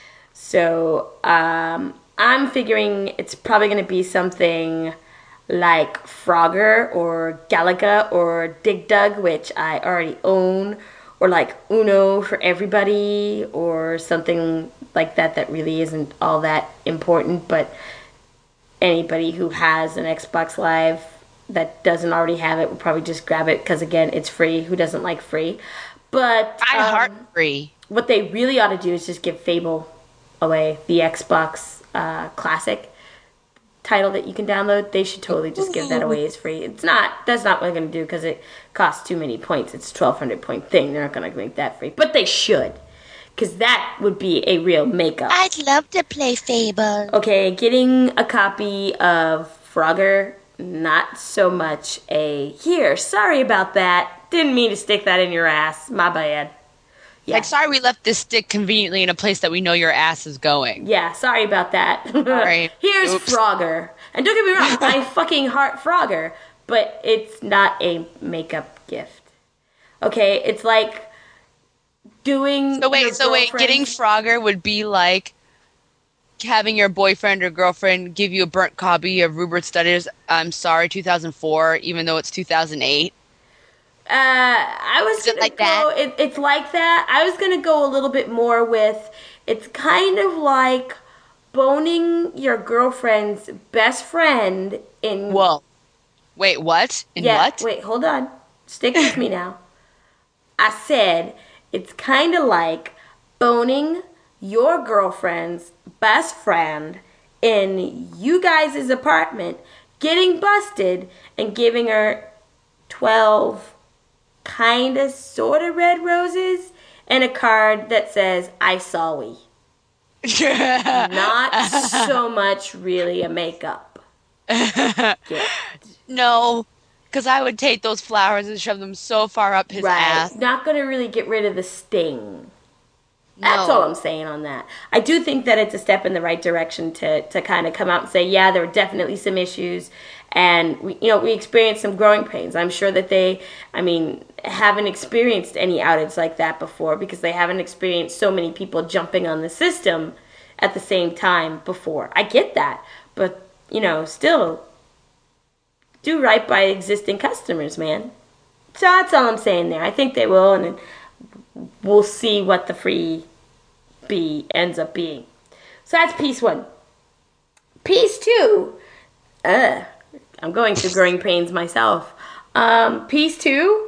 [SPEAKER 1] So I'm figuring it's probably gonna be something like Frogger or Galaga or Dig Dug, which I already own, or like Uno for everybody, or something like that really isn't all that important, but anybody who has an Xbox Live that doesn't already have it will probably just grab it because, again, it's free. Who doesn't like free? But
[SPEAKER 2] I heart free.
[SPEAKER 1] What they really ought to do is just give Fable away, the Xbox Classic title that you can download. They should totally just give that away as free. That's not what they're going to do because it costs too many points. It's a 1,200 point thing. They're not going to make that free. But they should, because that would be a real makeup.
[SPEAKER 2] I'd love to play Fable.
[SPEAKER 1] Okay, getting a copy of Frogger, not so much a, here, sorry about that. Didn't mean to stick that in your ass. My bad. Yeah.
[SPEAKER 3] Like, sorry we left this stick conveniently in a place that we know your ass is going.
[SPEAKER 1] Yeah, sorry about that.
[SPEAKER 3] Sorry.
[SPEAKER 1] Here's
[SPEAKER 3] Oops.
[SPEAKER 1] Frogger. And don't get me wrong, I fucking heart Frogger, but it's not a makeup gift. Okay, it's like doing
[SPEAKER 3] So wait, getting
[SPEAKER 1] girlfriend's-
[SPEAKER 3] Frogger would be like having your boyfriend or girlfriend give you a burnt copy of Rupert Studders' I'm Sorry 2004, even though it's 2008.
[SPEAKER 1] I was
[SPEAKER 3] Is it
[SPEAKER 1] gonna
[SPEAKER 3] like
[SPEAKER 1] go.
[SPEAKER 3] that?
[SPEAKER 1] It's like that. I was gonna go a little bit more with. It's kind of like boning your girlfriend's best friend in.
[SPEAKER 3] Whoa. Wait, what? In
[SPEAKER 1] yeah.
[SPEAKER 3] what?
[SPEAKER 1] Wait, hold on. Stick with me now. I said it's kind of like boning your girlfriend's best friend in you guys' apartment, getting busted, and giving her 12 kind of sort of red roses and a card that says I saw we. Not so much really a makeup gift.
[SPEAKER 3] No, because I would take those flowers and shove them so far up his ass.
[SPEAKER 1] Not going to really get rid of the sting. That's
[SPEAKER 3] No.
[SPEAKER 1] all I'm saying on that. I do think that it's a step in the right direction to kind of come out and say, yeah, there were definitely some issues, and we experienced some growing pains. I'm sure that they, haven't experienced any outage like that before because they haven't experienced so many people jumping on the system at the same time before. I get that, but still do right by existing customers, man. So that's all I'm saying there. I think they will, and we'll see what the free B ends up being. So that's piece 1. Piece 2. I'm going through growing pains myself. Piece 2.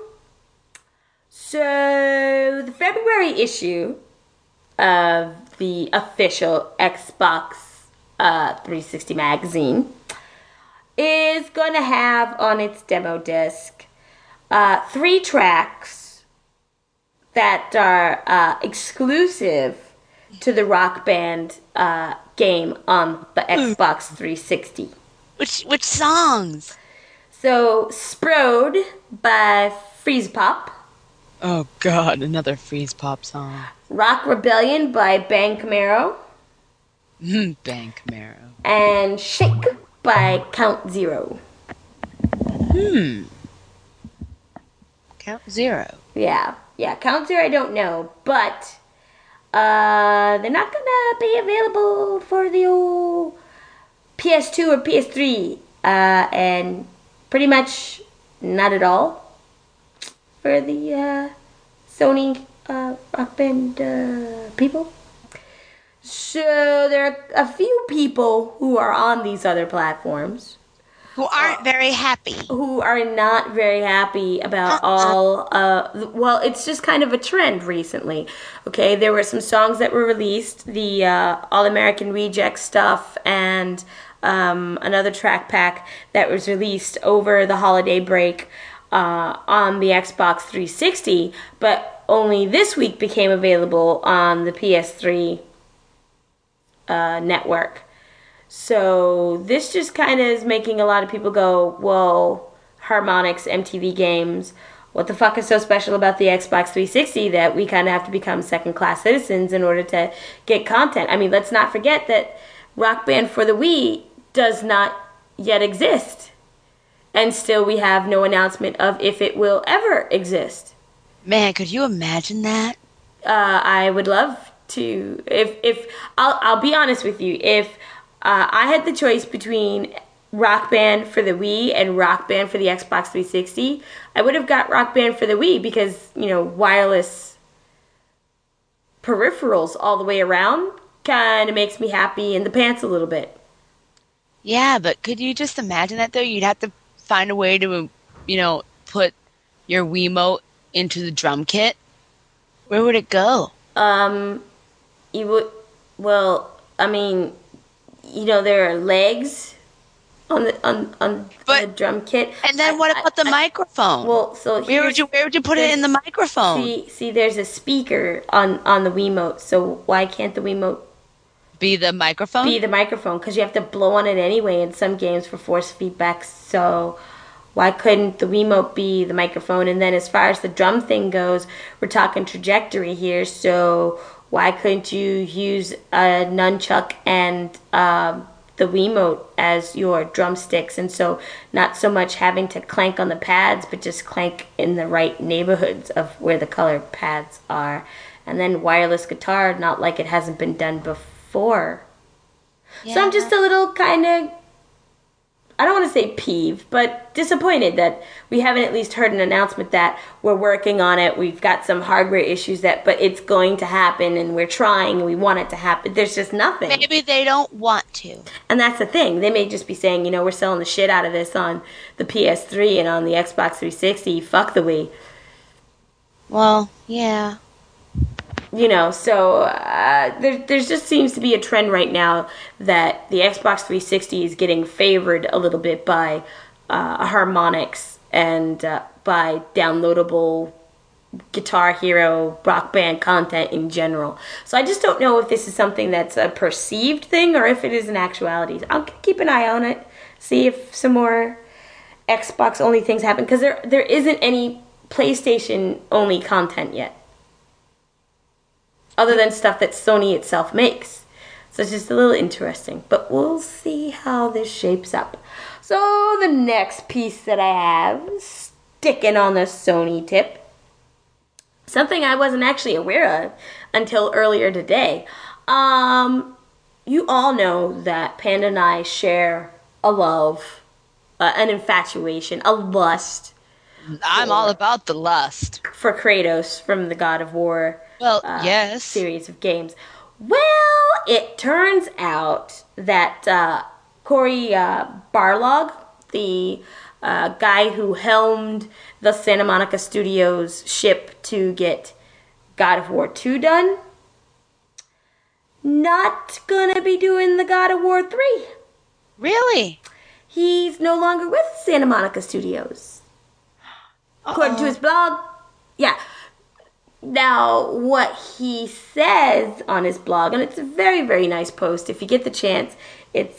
[SPEAKER 1] So the February issue of the official Xbox 360 magazine is going to have on its demo disc 3 tracks that are exclusive to the Rock Band game on the Xbox 360.
[SPEAKER 3] Which songs?
[SPEAKER 1] So, Sprode by Freeze Pop,
[SPEAKER 3] Oh God, another Freeze Pop song.
[SPEAKER 1] Rock Rebellion by Bang Camaro,
[SPEAKER 3] Bank Marrow.
[SPEAKER 1] and Shake by Count Zero.
[SPEAKER 3] Count Zero.
[SPEAKER 1] Yeah, Count Zero I don't know, but they're not gonna be available for the old PS2 or PS3, and pretty much not at all for the Sony Rock Band people. So there are a few people who are on these other platforms
[SPEAKER 2] Who aren't very happy.
[SPEAKER 1] who are not very happy about all well, it's just kind of a trend recently. Okay, there were some songs that were released, the All American Reject stuff, and another track pack that was released over the holiday break on the Xbox 360, but only this week became available on the PS3 network. So this just kind of is making a lot of people go, well, Harmonix MTV games, what the fuck is so special about the Xbox 360 that we kind of have to become second-class citizens in order to get content? I mean, let's not forget that Rock Band for the Wii does not yet exist. And still we have no announcement of if it will ever exist.
[SPEAKER 2] Man, could you imagine that?
[SPEAKER 1] I would love to. If I'll be honest with you, if I had the choice between Rock Band for the Wii and Rock Band for the Xbox 360, I would have got Rock Band for the Wii because, wireless peripherals all the way around kind of makes me happy in the pants a little bit.
[SPEAKER 2] Yeah, but could you just imagine that, though? You'd have to find a way to, put your Wiimote into the drum kit. Where would it go?
[SPEAKER 1] You would, well, I mean, there are legs on the drum kit.
[SPEAKER 2] And then what about the microphone?
[SPEAKER 1] Well, so
[SPEAKER 2] where would you put it in the microphone?
[SPEAKER 1] See, there's a speaker on the Wiimote. So why can't the Wiimote
[SPEAKER 2] be the microphone?
[SPEAKER 1] Be the microphone, because you have to blow on it anyway in some games for force feedback. So why couldn't the Wiimote be the microphone? And then as far as the drum thing goes, we're talking trajectory here. So why couldn't you use a nunchuck and the Wiimote as your drumsticks, and so not so much having to clank on the pads, but just clank in the right neighborhoods of where the color pads are. And then wireless guitar, not like it hasn't been done before. Yeah. So I'm just a little kind of, I don't want to say peeved, but disappointed that we haven't at least heard an announcement that we're working on it. We've got some hardware issues but it's going to happen, and we're trying, and we want it to happen. There's just nothing.
[SPEAKER 2] Maybe they don't want to.
[SPEAKER 1] And that's the thing. They may just be saying, we're selling the shit out of this on the PS3 and on the Xbox 360. Fuck the Wii.
[SPEAKER 2] Well, yeah.
[SPEAKER 1] So there just seems to be a trend right now that the Xbox 360 is getting favored a little bit by Harmonix and by downloadable Guitar Hero Rock Band content in general. So I just don't know if this is something that's a perceived thing or if it is an actuality. I'll keep an eye on it, see if some more Xbox-only things happen, because there isn't any PlayStation-only content yet, other than stuff that Sony itself makes. So it's just a little interesting. But we'll see how this shapes up. So the next piece that I have, sticking on the Sony tip, something I wasn't actually aware of until earlier today. You all know that Panda and I share a love, an infatuation, a lust.
[SPEAKER 2] I'm all about the lust.
[SPEAKER 1] For Kratos from the God of War
[SPEAKER 2] yes.
[SPEAKER 1] series of games. Well, it turns out that Cory Barlog, the guy who helmed the Santa Monica Studios ship to get God of War 2 done, not gonna be doing the God of War 3.
[SPEAKER 2] Really?
[SPEAKER 1] He's no longer with Santa Monica Studios. According to his blog. Yeah. Now, what he says on his blog, and it's a very, very nice post. If you get the chance, it's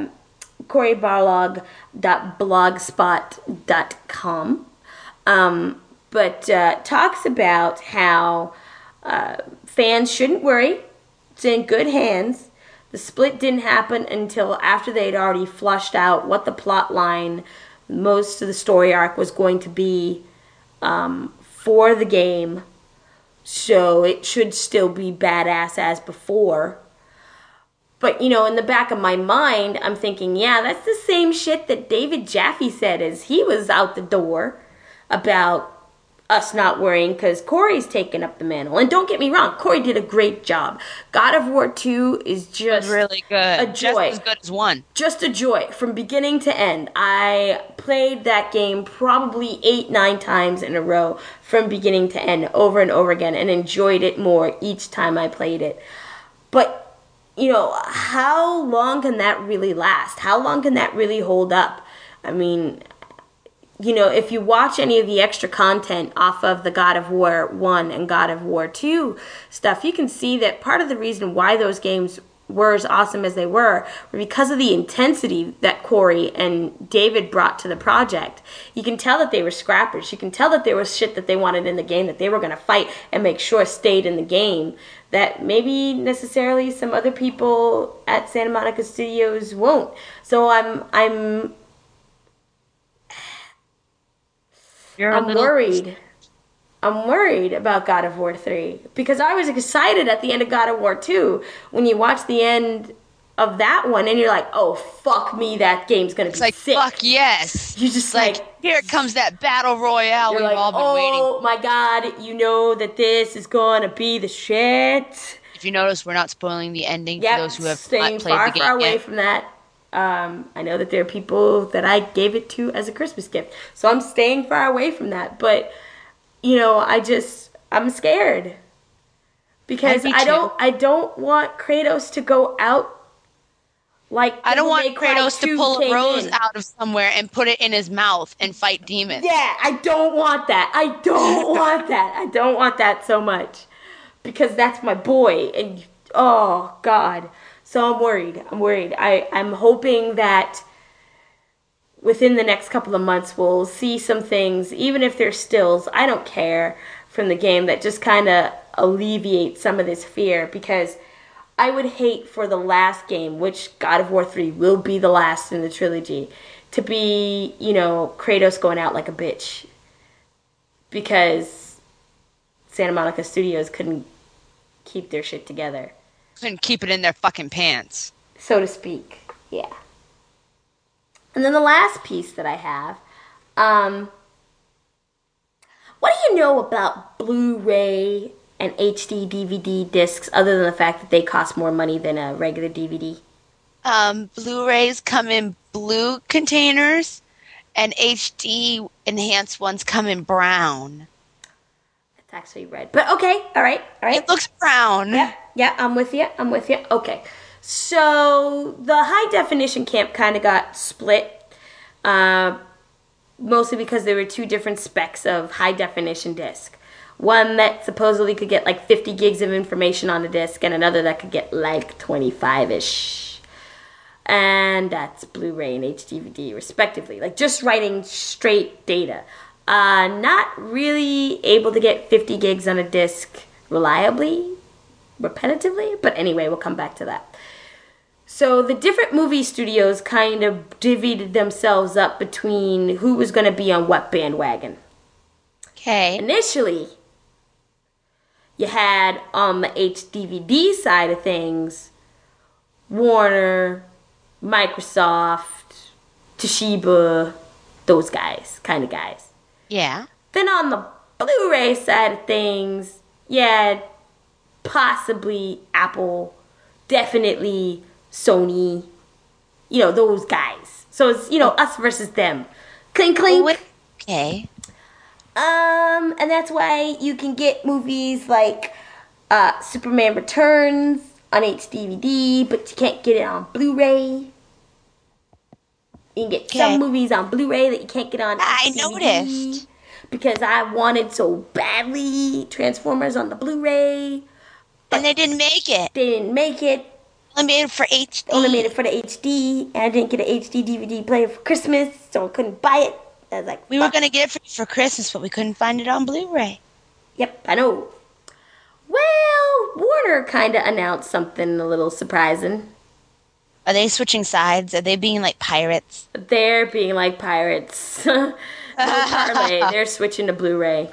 [SPEAKER 1] corybarlog.blogspot.com. But talks about how fans shouldn't worry. It's in good hands. The split didn't happen until after they'd already flushed out what the plot line, most of the story arc was going to be for the game. So it should still be badass as before. But, in the back of my mind, I'm thinking, yeah, that's the same shit that David Jaffe said as he was out the door about us not worrying because Cory's taken up the mantle. And don't get me wrong, Cory did a great job. God of War 2 is just
[SPEAKER 2] really good.
[SPEAKER 1] A joy.
[SPEAKER 2] Just as good as 1.
[SPEAKER 1] Just a joy from beginning to end. I played that game probably 8-9 times in a row from beginning to end, over and over again, and enjoyed it more each time I played it. But, how long can that really last? How long can that really hold up? I mean, if you watch any of the extra content off of the God of War 1 and God of War 2 stuff, you can see that part of the reason why those games were as awesome as they were because of the intensity that Corey and David brought to the project. You can tell that they were scrappers. You can tell that there was shit that they wanted in the game that they were going to fight and make sure stayed in the game that maybe necessarily some other people at Santa Monica Studios won't. So I'm worried. I'm worried about God of War 3 because I was excited at the end of God of War 2 when you watch the end of that one and you're like, oh, fuck me, that game's going to be
[SPEAKER 3] like,
[SPEAKER 1] sick.
[SPEAKER 3] Fuck yes.
[SPEAKER 1] You're just like,
[SPEAKER 3] here comes that battle royale we've all been waiting for.
[SPEAKER 1] Oh my God, you know that this is going to be the shit.
[SPEAKER 3] If you notice, we're not spoiling the ending for those who have
[SPEAKER 1] staying
[SPEAKER 3] not played the game
[SPEAKER 1] far away
[SPEAKER 3] yet.
[SPEAKER 1] from that. I know that there are people that I gave it to as a Christmas gift, so I'm staying far away from that. But you know, I'm scared because I don't want Kratos to go out like
[SPEAKER 3] I don't want
[SPEAKER 1] Devil May Cry
[SPEAKER 3] Kratos to
[SPEAKER 1] 2
[SPEAKER 3] pull a
[SPEAKER 1] came
[SPEAKER 3] rose
[SPEAKER 1] in.
[SPEAKER 3] out of somewhere and put it in his mouth and fight demons.
[SPEAKER 1] Yeah, I don't want that. I don't want that. I don't want that so much because that's my boy, and oh God. So I'm worried. I'm hoping that within the next couple of months we'll see some things, even if they're stills, I don't care, from the game that just kind of alleviate some of this fear, because I would hate for the last game, which God of War 3 will be the last in the trilogy, to be, you know, Kratos going out like a bitch. Because Santa Monica Studios couldn't keep their shit together.
[SPEAKER 3] Couldn't keep it in their fucking pants.
[SPEAKER 1] So to speak. Yeah. And then the last piece that I have, what do you know about Blu-ray and HD DVD discs other than the fact that they cost more money than a regular DVD?
[SPEAKER 2] Blu-rays come in blue containers, and HD enhanced ones come in brown.
[SPEAKER 1] That's actually red. But okay, all right.
[SPEAKER 2] It looks brown.
[SPEAKER 1] Yeah, I'm with you. Okay. So the high definition camp kind of got split, mostly because there were two different specs of high definition disc. One that supposedly could get like 50 gigs of information on the disc, and another that could get like 25-ish. And that's Blu-ray and HDVD respectively. Like just writing straight data. Not really able to get 50 gigs on a disc reliably, repetitively, but anyway, we'll come back to that. So the different movie studios kind of divvied themselves up between who was going to be on what bandwagon.
[SPEAKER 2] Okay.
[SPEAKER 1] Initially, you had on the HDVD side of things, Warner, Microsoft, Toshiba, those kind of guys.
[SPEAKER 2] Yeah.
[SPEAKER 1] Then on the Blu-ray side of things, you had possibly Apple, definitely Sony, you know, those guys. So it's, you know, us versus them. Clink, clink.
[SPEAKER 2] Okay.
[SPEAKER 1] And that's why you can get movies like Superman Returns on HDVD, but you can't get it on Blu-ray. You can get some movies on Blu-ray that you can't get on HDVD.
[SPEAKER 2] I noticed.
[SPEAKER 1] Because I wanted so badly Transformers on the Blu-ray.
[SPEAKER 2] And they didn't make it.
[SPEAKER 1] They didn't make it.
[SPEAKER 2] Only made it for HD.
[SPEAKER 1] Only made it for the HD. And I didn't get an HD DVD player for Christmas, so I couldn't buy it. I was like,
[SPEAKER 2] we were going to get it for Christmas, but we couldn't find it on Blu-ray.
[SPEAKER 1] Yep, I know. Well, Warner kind of announced something a little surprising.
[SPEAKER 2] Are they switching sides? Are they being like pirates?
[SPEAKER 1] They're being like pirates. No parlay. They're switching to Blu-ray.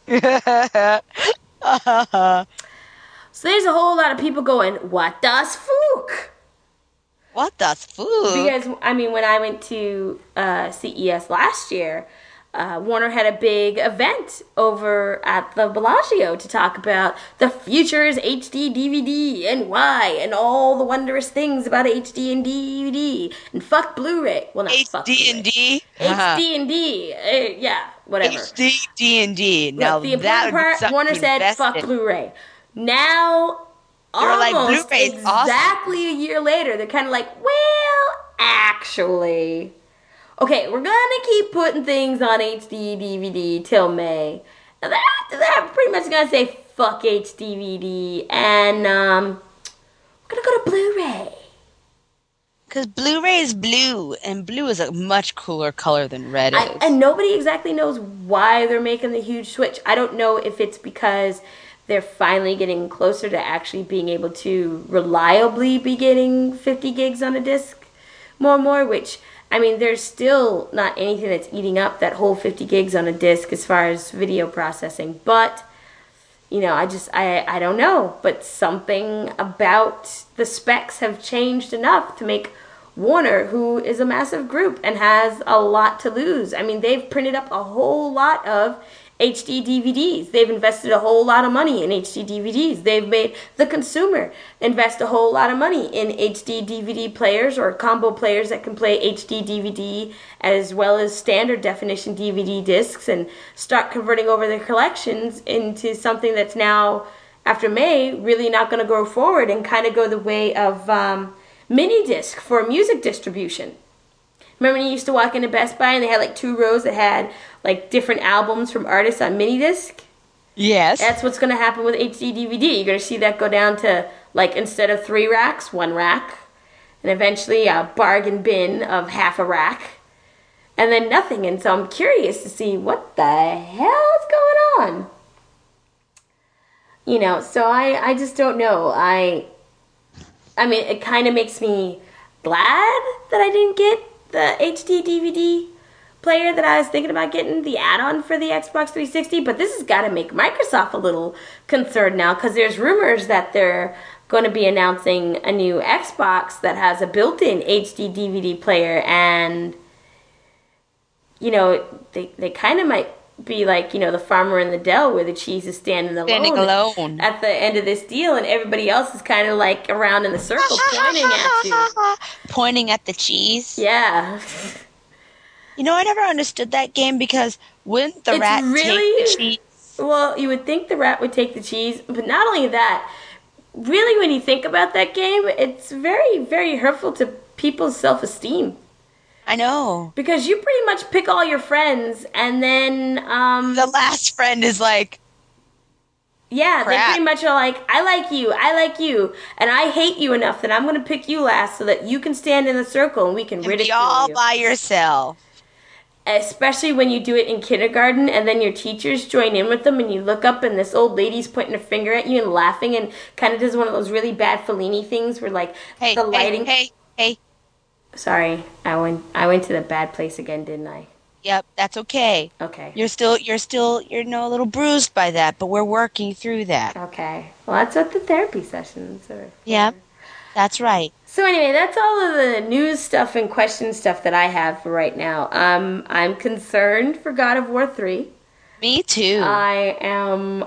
[SPEAKER 1] So there's a whole lot of people going, what das Fook?
[SPEAKER 2] What das Fook?
[SPEAKER 1] Because, I mean, when I went to CES last year, Warner had a big event over at the Bellagio to talk about the future's HD DVD and why, and all the wondrous things about HD and DVD, and fuck Blu-ray. Well, not fuck Blu-ray.
[SPEAKER 2] HD&D?
[SPEAKER 1] HD and D, yeah, whatever.
[SPEAKER 2] HD D&D. Now
[SPEAKER 1] Look, the important part, Warner said, fuck Blu-ray. Now,
[SPEAKER 2] like,
[SPEAKER 1] almost
[SPEAKER 2] Blu-ray's
[SPEAKER 1] exactly a year later, they're kind of like, well, actually, okay, we're gonna keep putting things on HD DVD till May. And then after that, I'm pretty much gonna say fuck HD DVD, and we're gonna go to Blu-ray.
[SPEAKER 2] Because Blu-ray is blue, and blue is a much cooler color than red is.
[SPEAKER 1] And nobody exactly knows why they're making the huge switch. I don't know if it's because they're finally getting closer to actually being able to reliably be getting 50 gigs on a disc more and more, which, I mean, there's still not anything that's eating up that whole 50 gigs on a disc as far as video processing. But, you know, I don't know. But something about the specs have changed enough to make Warner, who is a massive group and has a lot to lose. I mean, they've printed up a whole lot of HD DVDs. They've invested a whole lot of money in HD DVDs. They've made the consumer invest a whole lot of money in HD DVD players or combo players that can play HD DVD as well as standard definition DVD discs and start converting over their collections into something that's now, after May, really not going to go forward and kind of go the way of mini disc for music distribution. Remember when you used to walk into Best Buy and they had like 2 rows that had like different albums from artists on mini disc?
[SPEAKER 2] Yes.
[SPEAKER 1] That's what's going to happen with HD DVD. You're going to see that go down to, like, instead of 3 racks, 1 rack. And eventually a bargain bin of half a rack. And then nothing. And so I'm curious to see what the hell is going on. You know, so I just don't know. I mean, it kind of makes me glad that I didn't get the HD DVD player that I was thinking about getting, the add-on for the Xbox 360, but this has got to make Microsoft a little concerned now, because there's rumors that they're going to be announcing a new Xbox that has a built-in HD DVD player, and, you know, they kind of might be like, you know, the farmer in the dell where the cheese is standing alone at the end of this deal, and everybody else is kind of like around in the circle pointing at you.
[SPEAKER 2] Pointing at the cheese?
[SPEAKER 1] Yeah.
[SPEAKER 2] You know, I never understood that game, because wouldn't the rat take the cheese?
[SPEAKER 1] Well, you would think the rat would take the cheese, but not only that, really when you think about that game, it's very, very hurtful to people's self-esteem.
[SPEAKER 2] I know.
[SPEAKER 1] Because you pretty much pick all your friends, and then
[SPEAKER 2] the last friend is like,
[SPEAKER 1] yeah,
[SPEAKER 2] crap.
[SPEAKER 1] They pretty much are like, I like you, and I hate you enough that I'm going to pick you last so that you can stand in the circle and we can ridicule you.
[SPEAKER 2] Be all by yourself.
[SPEAKER 1] Especially when you do it in kindergarten and then your teachers join in with them and you look up and this old lady's pointing a finger at you and laughing and kind of does one of those really bad Fellini things where, like, the lighting...
[SPEAKER 2] Hey.
[SPEAKER 1] Sorry, I went to the bad place again, didn't I?
[SPEAKER 2] Yep, that's okay.
[SPEAKER 1] Okay.
[SPEAKER 2] You're a little bruised by that, but we're working through that.
[SPEAKER 1] Okay. Well, that's what the therapy sessions are.
[SPEAKER 2] Yep, that's right.
[SPEAKER 1] So anyway, that's all of the news stuff and question stuff that I have for right now. I'm concerned for God of War 3.
[SPEAKER 2] Me too.
[SPEAKER 1] I am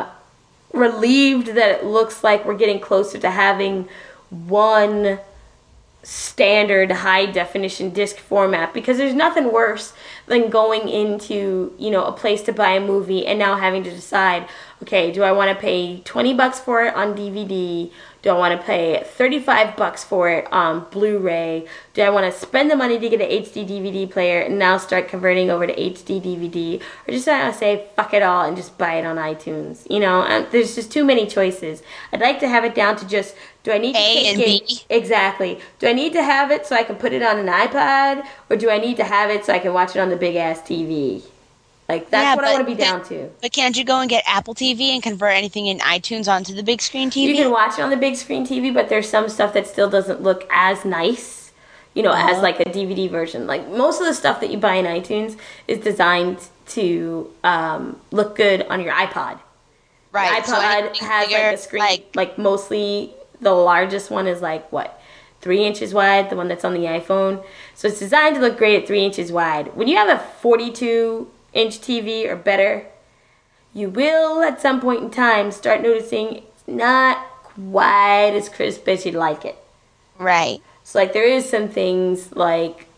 [SPEAKER 1] relieved that it looks like we're getting closer to having one standard high definition disc format, because there's nothing worse than going into, you know, a place to buy a movie and now having to decide, okay, do I want to pay $20 for it on DVD? Do I want to pay $35 for it on Blu-ray? Do I want to spend the money to get an HD DVD player and now start converting over to HD DVD? Or just want to say, fuck it all and just buy it on iTunes? You know, there's just too many choices. I'd like to have it down to just, do I need to
[SPEAKER 2] A and B?
[SPEAKER 1] Exactly. Do I need to have it so I can put it on an iPod? Or do I need to have it so I can watch it on the big-ass TV? Like, that's what I want to be down to.
[SPEAKER 2] But can't you go and get Apple TV and convert anything in iTunes onto the big screen TV?
[SPEAKER 1] You can watch it on the big screen TV, but there's some stuff that still doesn't look as nice, you know, as like a DVD version. Like, most of the stuff that you buy in iTunes is designed to look good on your iPod.
[SPEAKER 2] Right.
[SPEAKER 1] The iPod has like a screen, like mostly the largest one is like, what, 3 inches wide, the one that's on the iPhone. So it's designed to look great at 3 inches wide. When you have a 42-inch TV or better, you will at some point in time start noticing it's not quite as crisp as you'd like it.
[SPEAKER 2] Right.
[SPEAKER 1] So like there is some things like,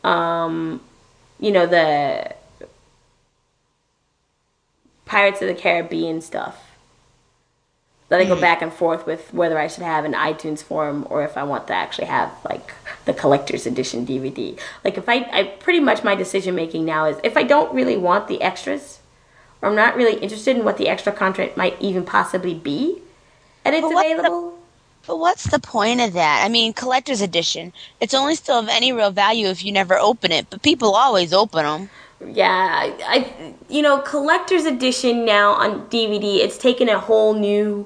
[SPEAKER 1] you know, the Pirates of the Caribbean stuff that I go back and forth with whether I should have an iTunes form or if I want to actually have like the collector's edition DVD. Like if I pretty much my decision making now is if I don't really want the extras or I'm not really interested in what the extra content might even possibly be and it's available.
[SPEAKER 2] But what's the point of that? I mean, collector's edition. It's only still of any real value if you never open it, but people always open them.
[SPEAKER 1] Yeah, collector's edition now on DVD, it's taken a whole new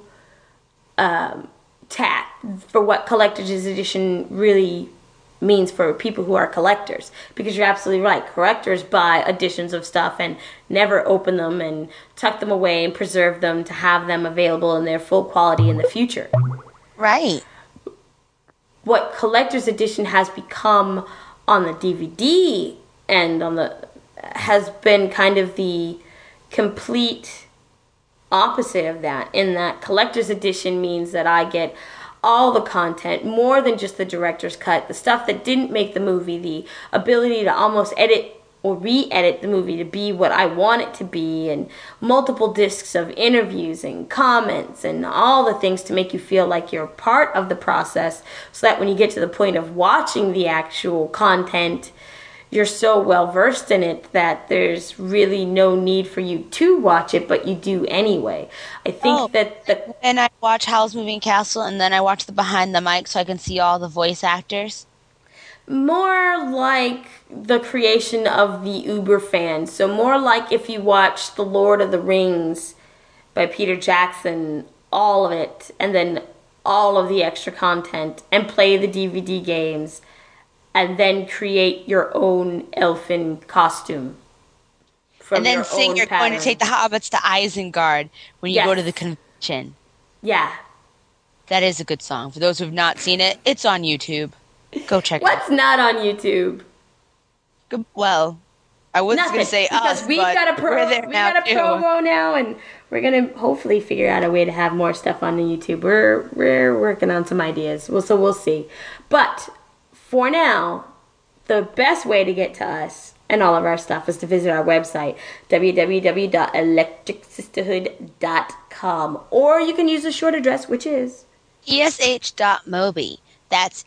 [SPEAKER 1] tack for what collector's edition really means for people who are collectors. Because you're absolutely right. Collectors buy editions of stuff and never open them and tuck them away and preserve them to have them available in their full quality in the future.
[SPEAKER 2] Right.
[SPEAKER 1] What collector's edition has become on the DVD and has been kind of the complete opposite of that, in that collector's edition means that I get all the content, more than just the director's cut, the stuff that didn't make the movie, the ability to almost edit or re-edit the movie to be what I want it to be, and multiple discs of interviews and comments and all the things to make you feel like you're part of the process, so that when you get to the point of watching the actual content, you're so well versed in it that there's really no need for you to watch it, but you do anyway. I think
[SPEAKER 2] and I watch Howl's Moving Castle, and then I watch the behind the mic so I can see all the voice actors.
[SPEAKER 1] More like the creation of the Uber fans. So more like if you watch The Lord of the Rings by Peter Jackson, all of it, and then all of the extra content, and play the DVD games, and then create your own elfin costume.
[SPEAKER 2] And then sing You're Going to Take the Hobbits to Isengard when you go to the convention.
[SPEAKER 1] Yeah.
[SPEAKER 2] That is a good song. For those who have not seen it, it's on YouTube. Go check it out.
[SPEAKER 1] What's not on YouTube?
[SPEAKER 2] Well, I was going to say
[SPEAKER 1] because
[SPEAKER 2] us,
[SPEAKER 1] we got a promo now, and we're going to hopefully figure out a way to have more stuff on the YouTube. We're working on some ideas. So we'll see. But for now, the best way to get to us and all of our stuff is to visit our website, www.electricsisterhood.com. Or you can use the short address, which is
[SPEAKER 2] esh.mobi. That's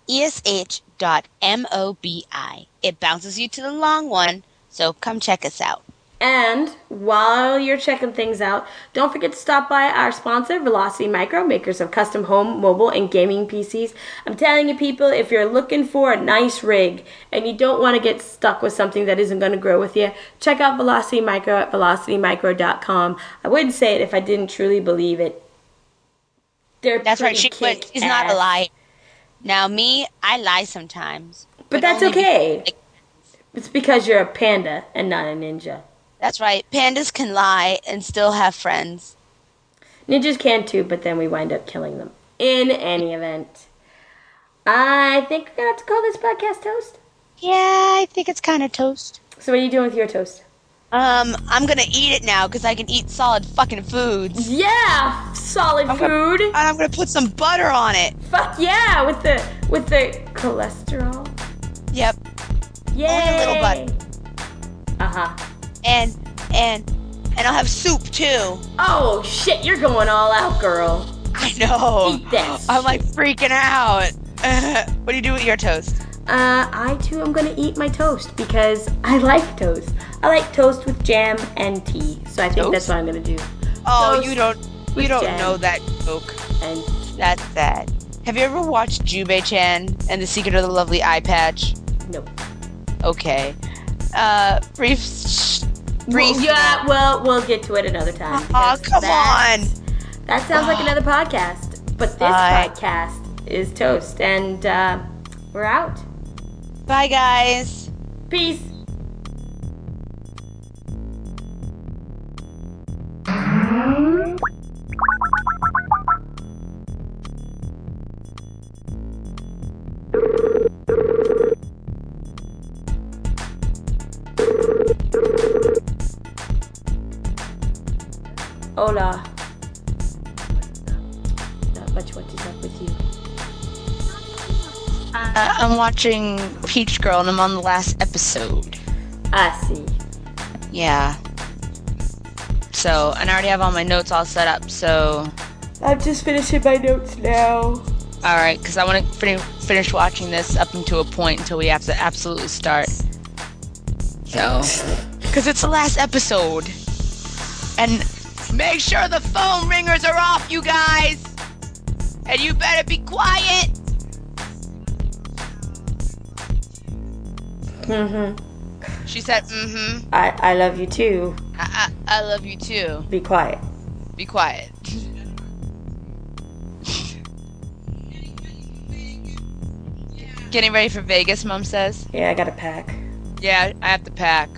[SPEAKER 2] esh.mobi. It bounces you to the long one, so come check us out.
[SPEAKER 1] And while you're checking things out, don't forget to stop by our sponsor, Velocity Micro, makers of custom home, mobile, and gaming PCs. I'm telling you, people, if you're looking for a nice rig and you don't want to get stuck with something that isn't going to grow with you, check out Velocity Micro at velocitymicro.com. I wouldn't say it if I didn't truly believe it.
[SPEAKER 2] That's right. She's not a lie. Now, me, I lie sometimes.
[SPEAKER 1] But that's okay. It's because you're a panda and not a ninja.
[SPEAKER 2] That's right. Pandas can lie and still have friends.
[SPEAKER 1] Ninjas can too, but then we wind up killing them. In any event, I think we're going to have to call this podcast toast.
[SPEAKER 2] Yeah, I think it's kind of toast.
[SPEAKER 1] So what are you doing with your toast?
[SPEAKER 2] I'm going to eat it now because I can eat solid fucking foods.
[SPEAKER 1] Yeah, solid food.
[SPEAKER 2] And I'm going to put some butter on it.
[SPEAKER 1] Fuck yeah, with the cholesterol.
[SPEAKER 2] Yep.
[SPEAKER 1] Yay.
[SPEAKER 2] Only a little butter.
[SPEAKER 1] Uh-huh.
[SPEAKER 2] And I'll have soup too.
[SPEAKER 1] Oh shit, you're going all out, girl.
[SPEAKER 2] I know.
[SPEAKER 1] Eat that.
[SPEAKER 2] I'm like freaking out. What do you do with your toast?
[SPEAKER 1] I too am gonna eat my toast because I like toast. I like toast with jam and tea. So I think that's what I'm gonna do.
[SPEAKER 2] Oh,
[SPEAKER 1] toast
[SPEAKER 2] you don't know that joke.
[SPEAKER 1] And
[SPEAKER 2] that's sad. Have you ever watched Jubei-chan and the Secret of the Lovely Eye Patch?
[SPEAKER 1] Nope.
[SPEAKER 2] Okay. Brief.
[SPEAKER 1] Yeah, well, we'll get to it another time.
[SPEAKER 2] Oh, come on.
[SPEAKER 1] That sounds like another podcast. But this podcast is toast. And we're out.
[SPEAKER 2] Bye, guys.
[SPEAKER 1] Peace. Hola. Not much. What is up with you?
[SPEAKER 2] I'm watching Peach Girl and I'm on the last episode.
[SPEAKER 1] I see.
[SPEAKER 2] Yeah. So, and I already have all my notes all set up, so...
[SPEAKER 1] I'm just finishing my notes now.
[SPEAKER 2] Alright, because I want to finish watching this up until a point until we have to absolutely start. So... Because it's the last episode. And make sure the phone ringers are off, you guys! And you better be quiet. She said,
[SPEAKER 1] I love you too.
[SPEAKER 2] I love you too.
[SPEAKER 1] Be quiet.
[SPEAKER 2] Be quiet. Getting ready for Vegas, Mom says.
[SPEAKER 1] Yeah, I gotta pack.
[SPEAKER 2] Yeah, I have to pack.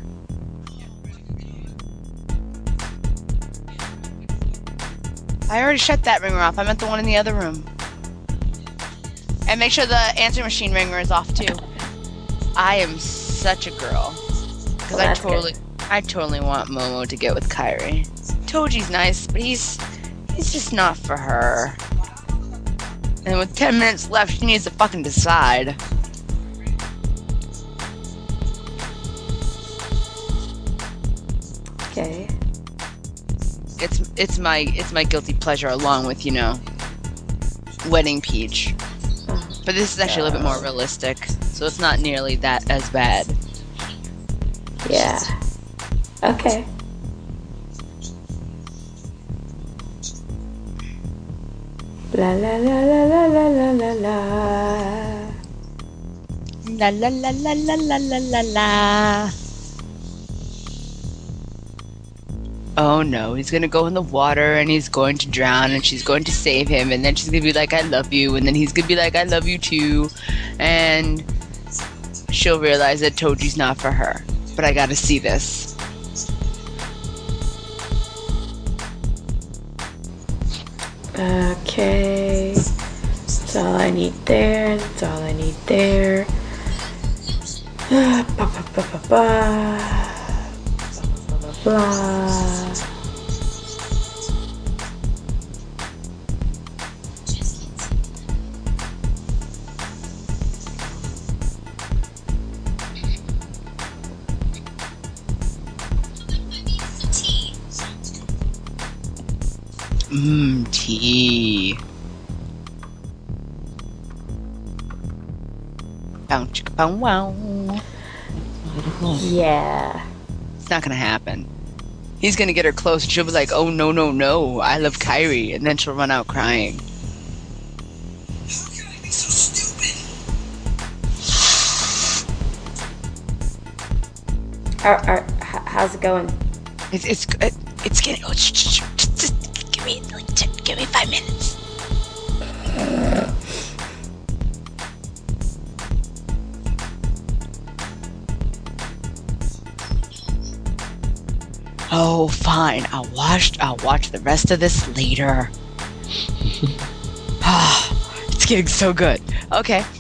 [SPEAKER 2] I already shut that ringer off. I meant the one in the other room. And make sure the answering machine ringer is off too. I am such a girl. Because I totally want Momo to get with Kairi. Toji's nice, but he's just not for her. And with 10 minutes left, she needs to fucking decide.
[SPEAKER 1] Okay.
[SPEAKER 2] It's my guilty pleasure along with, Wedding Peach. But this is actually a little bit more realistic, so it's not nearly that as bad.
[SPEAKER 1] Yeah. Okay. La la la la la la la la la.
[SPEAKER 2] La la la la la la la la la. Oh no, he's gonna go in the water and he's going to drown and she's going to save him and then she's gonna be like, I love you, and then he's gonna be like, I love you too, and she'll realize that Toji's not for her. But I gotta see this.
[SPEAKER 1] Okay. That's all I need there. That's all I need there. Ba ba ba ba ba. Blah.
[SPEAKER 2] Tea. Bow chicka bow wow.
[SPEAKER 1] Yeah.
[SPEAKER 2] It's not gonna happen. He's gonna get her close and she'll be like, oh no no no, I love Kairi, and then she'll run out crying.
[SPEAKER 4] How can I be so stupid?
[SPEAKER 1] How's it going?
[SPEAKER 2] It's getting. Oh, just give me 5 minutes. Oh, fine. I'll watch the rest of this later. It's getting so good. Okay.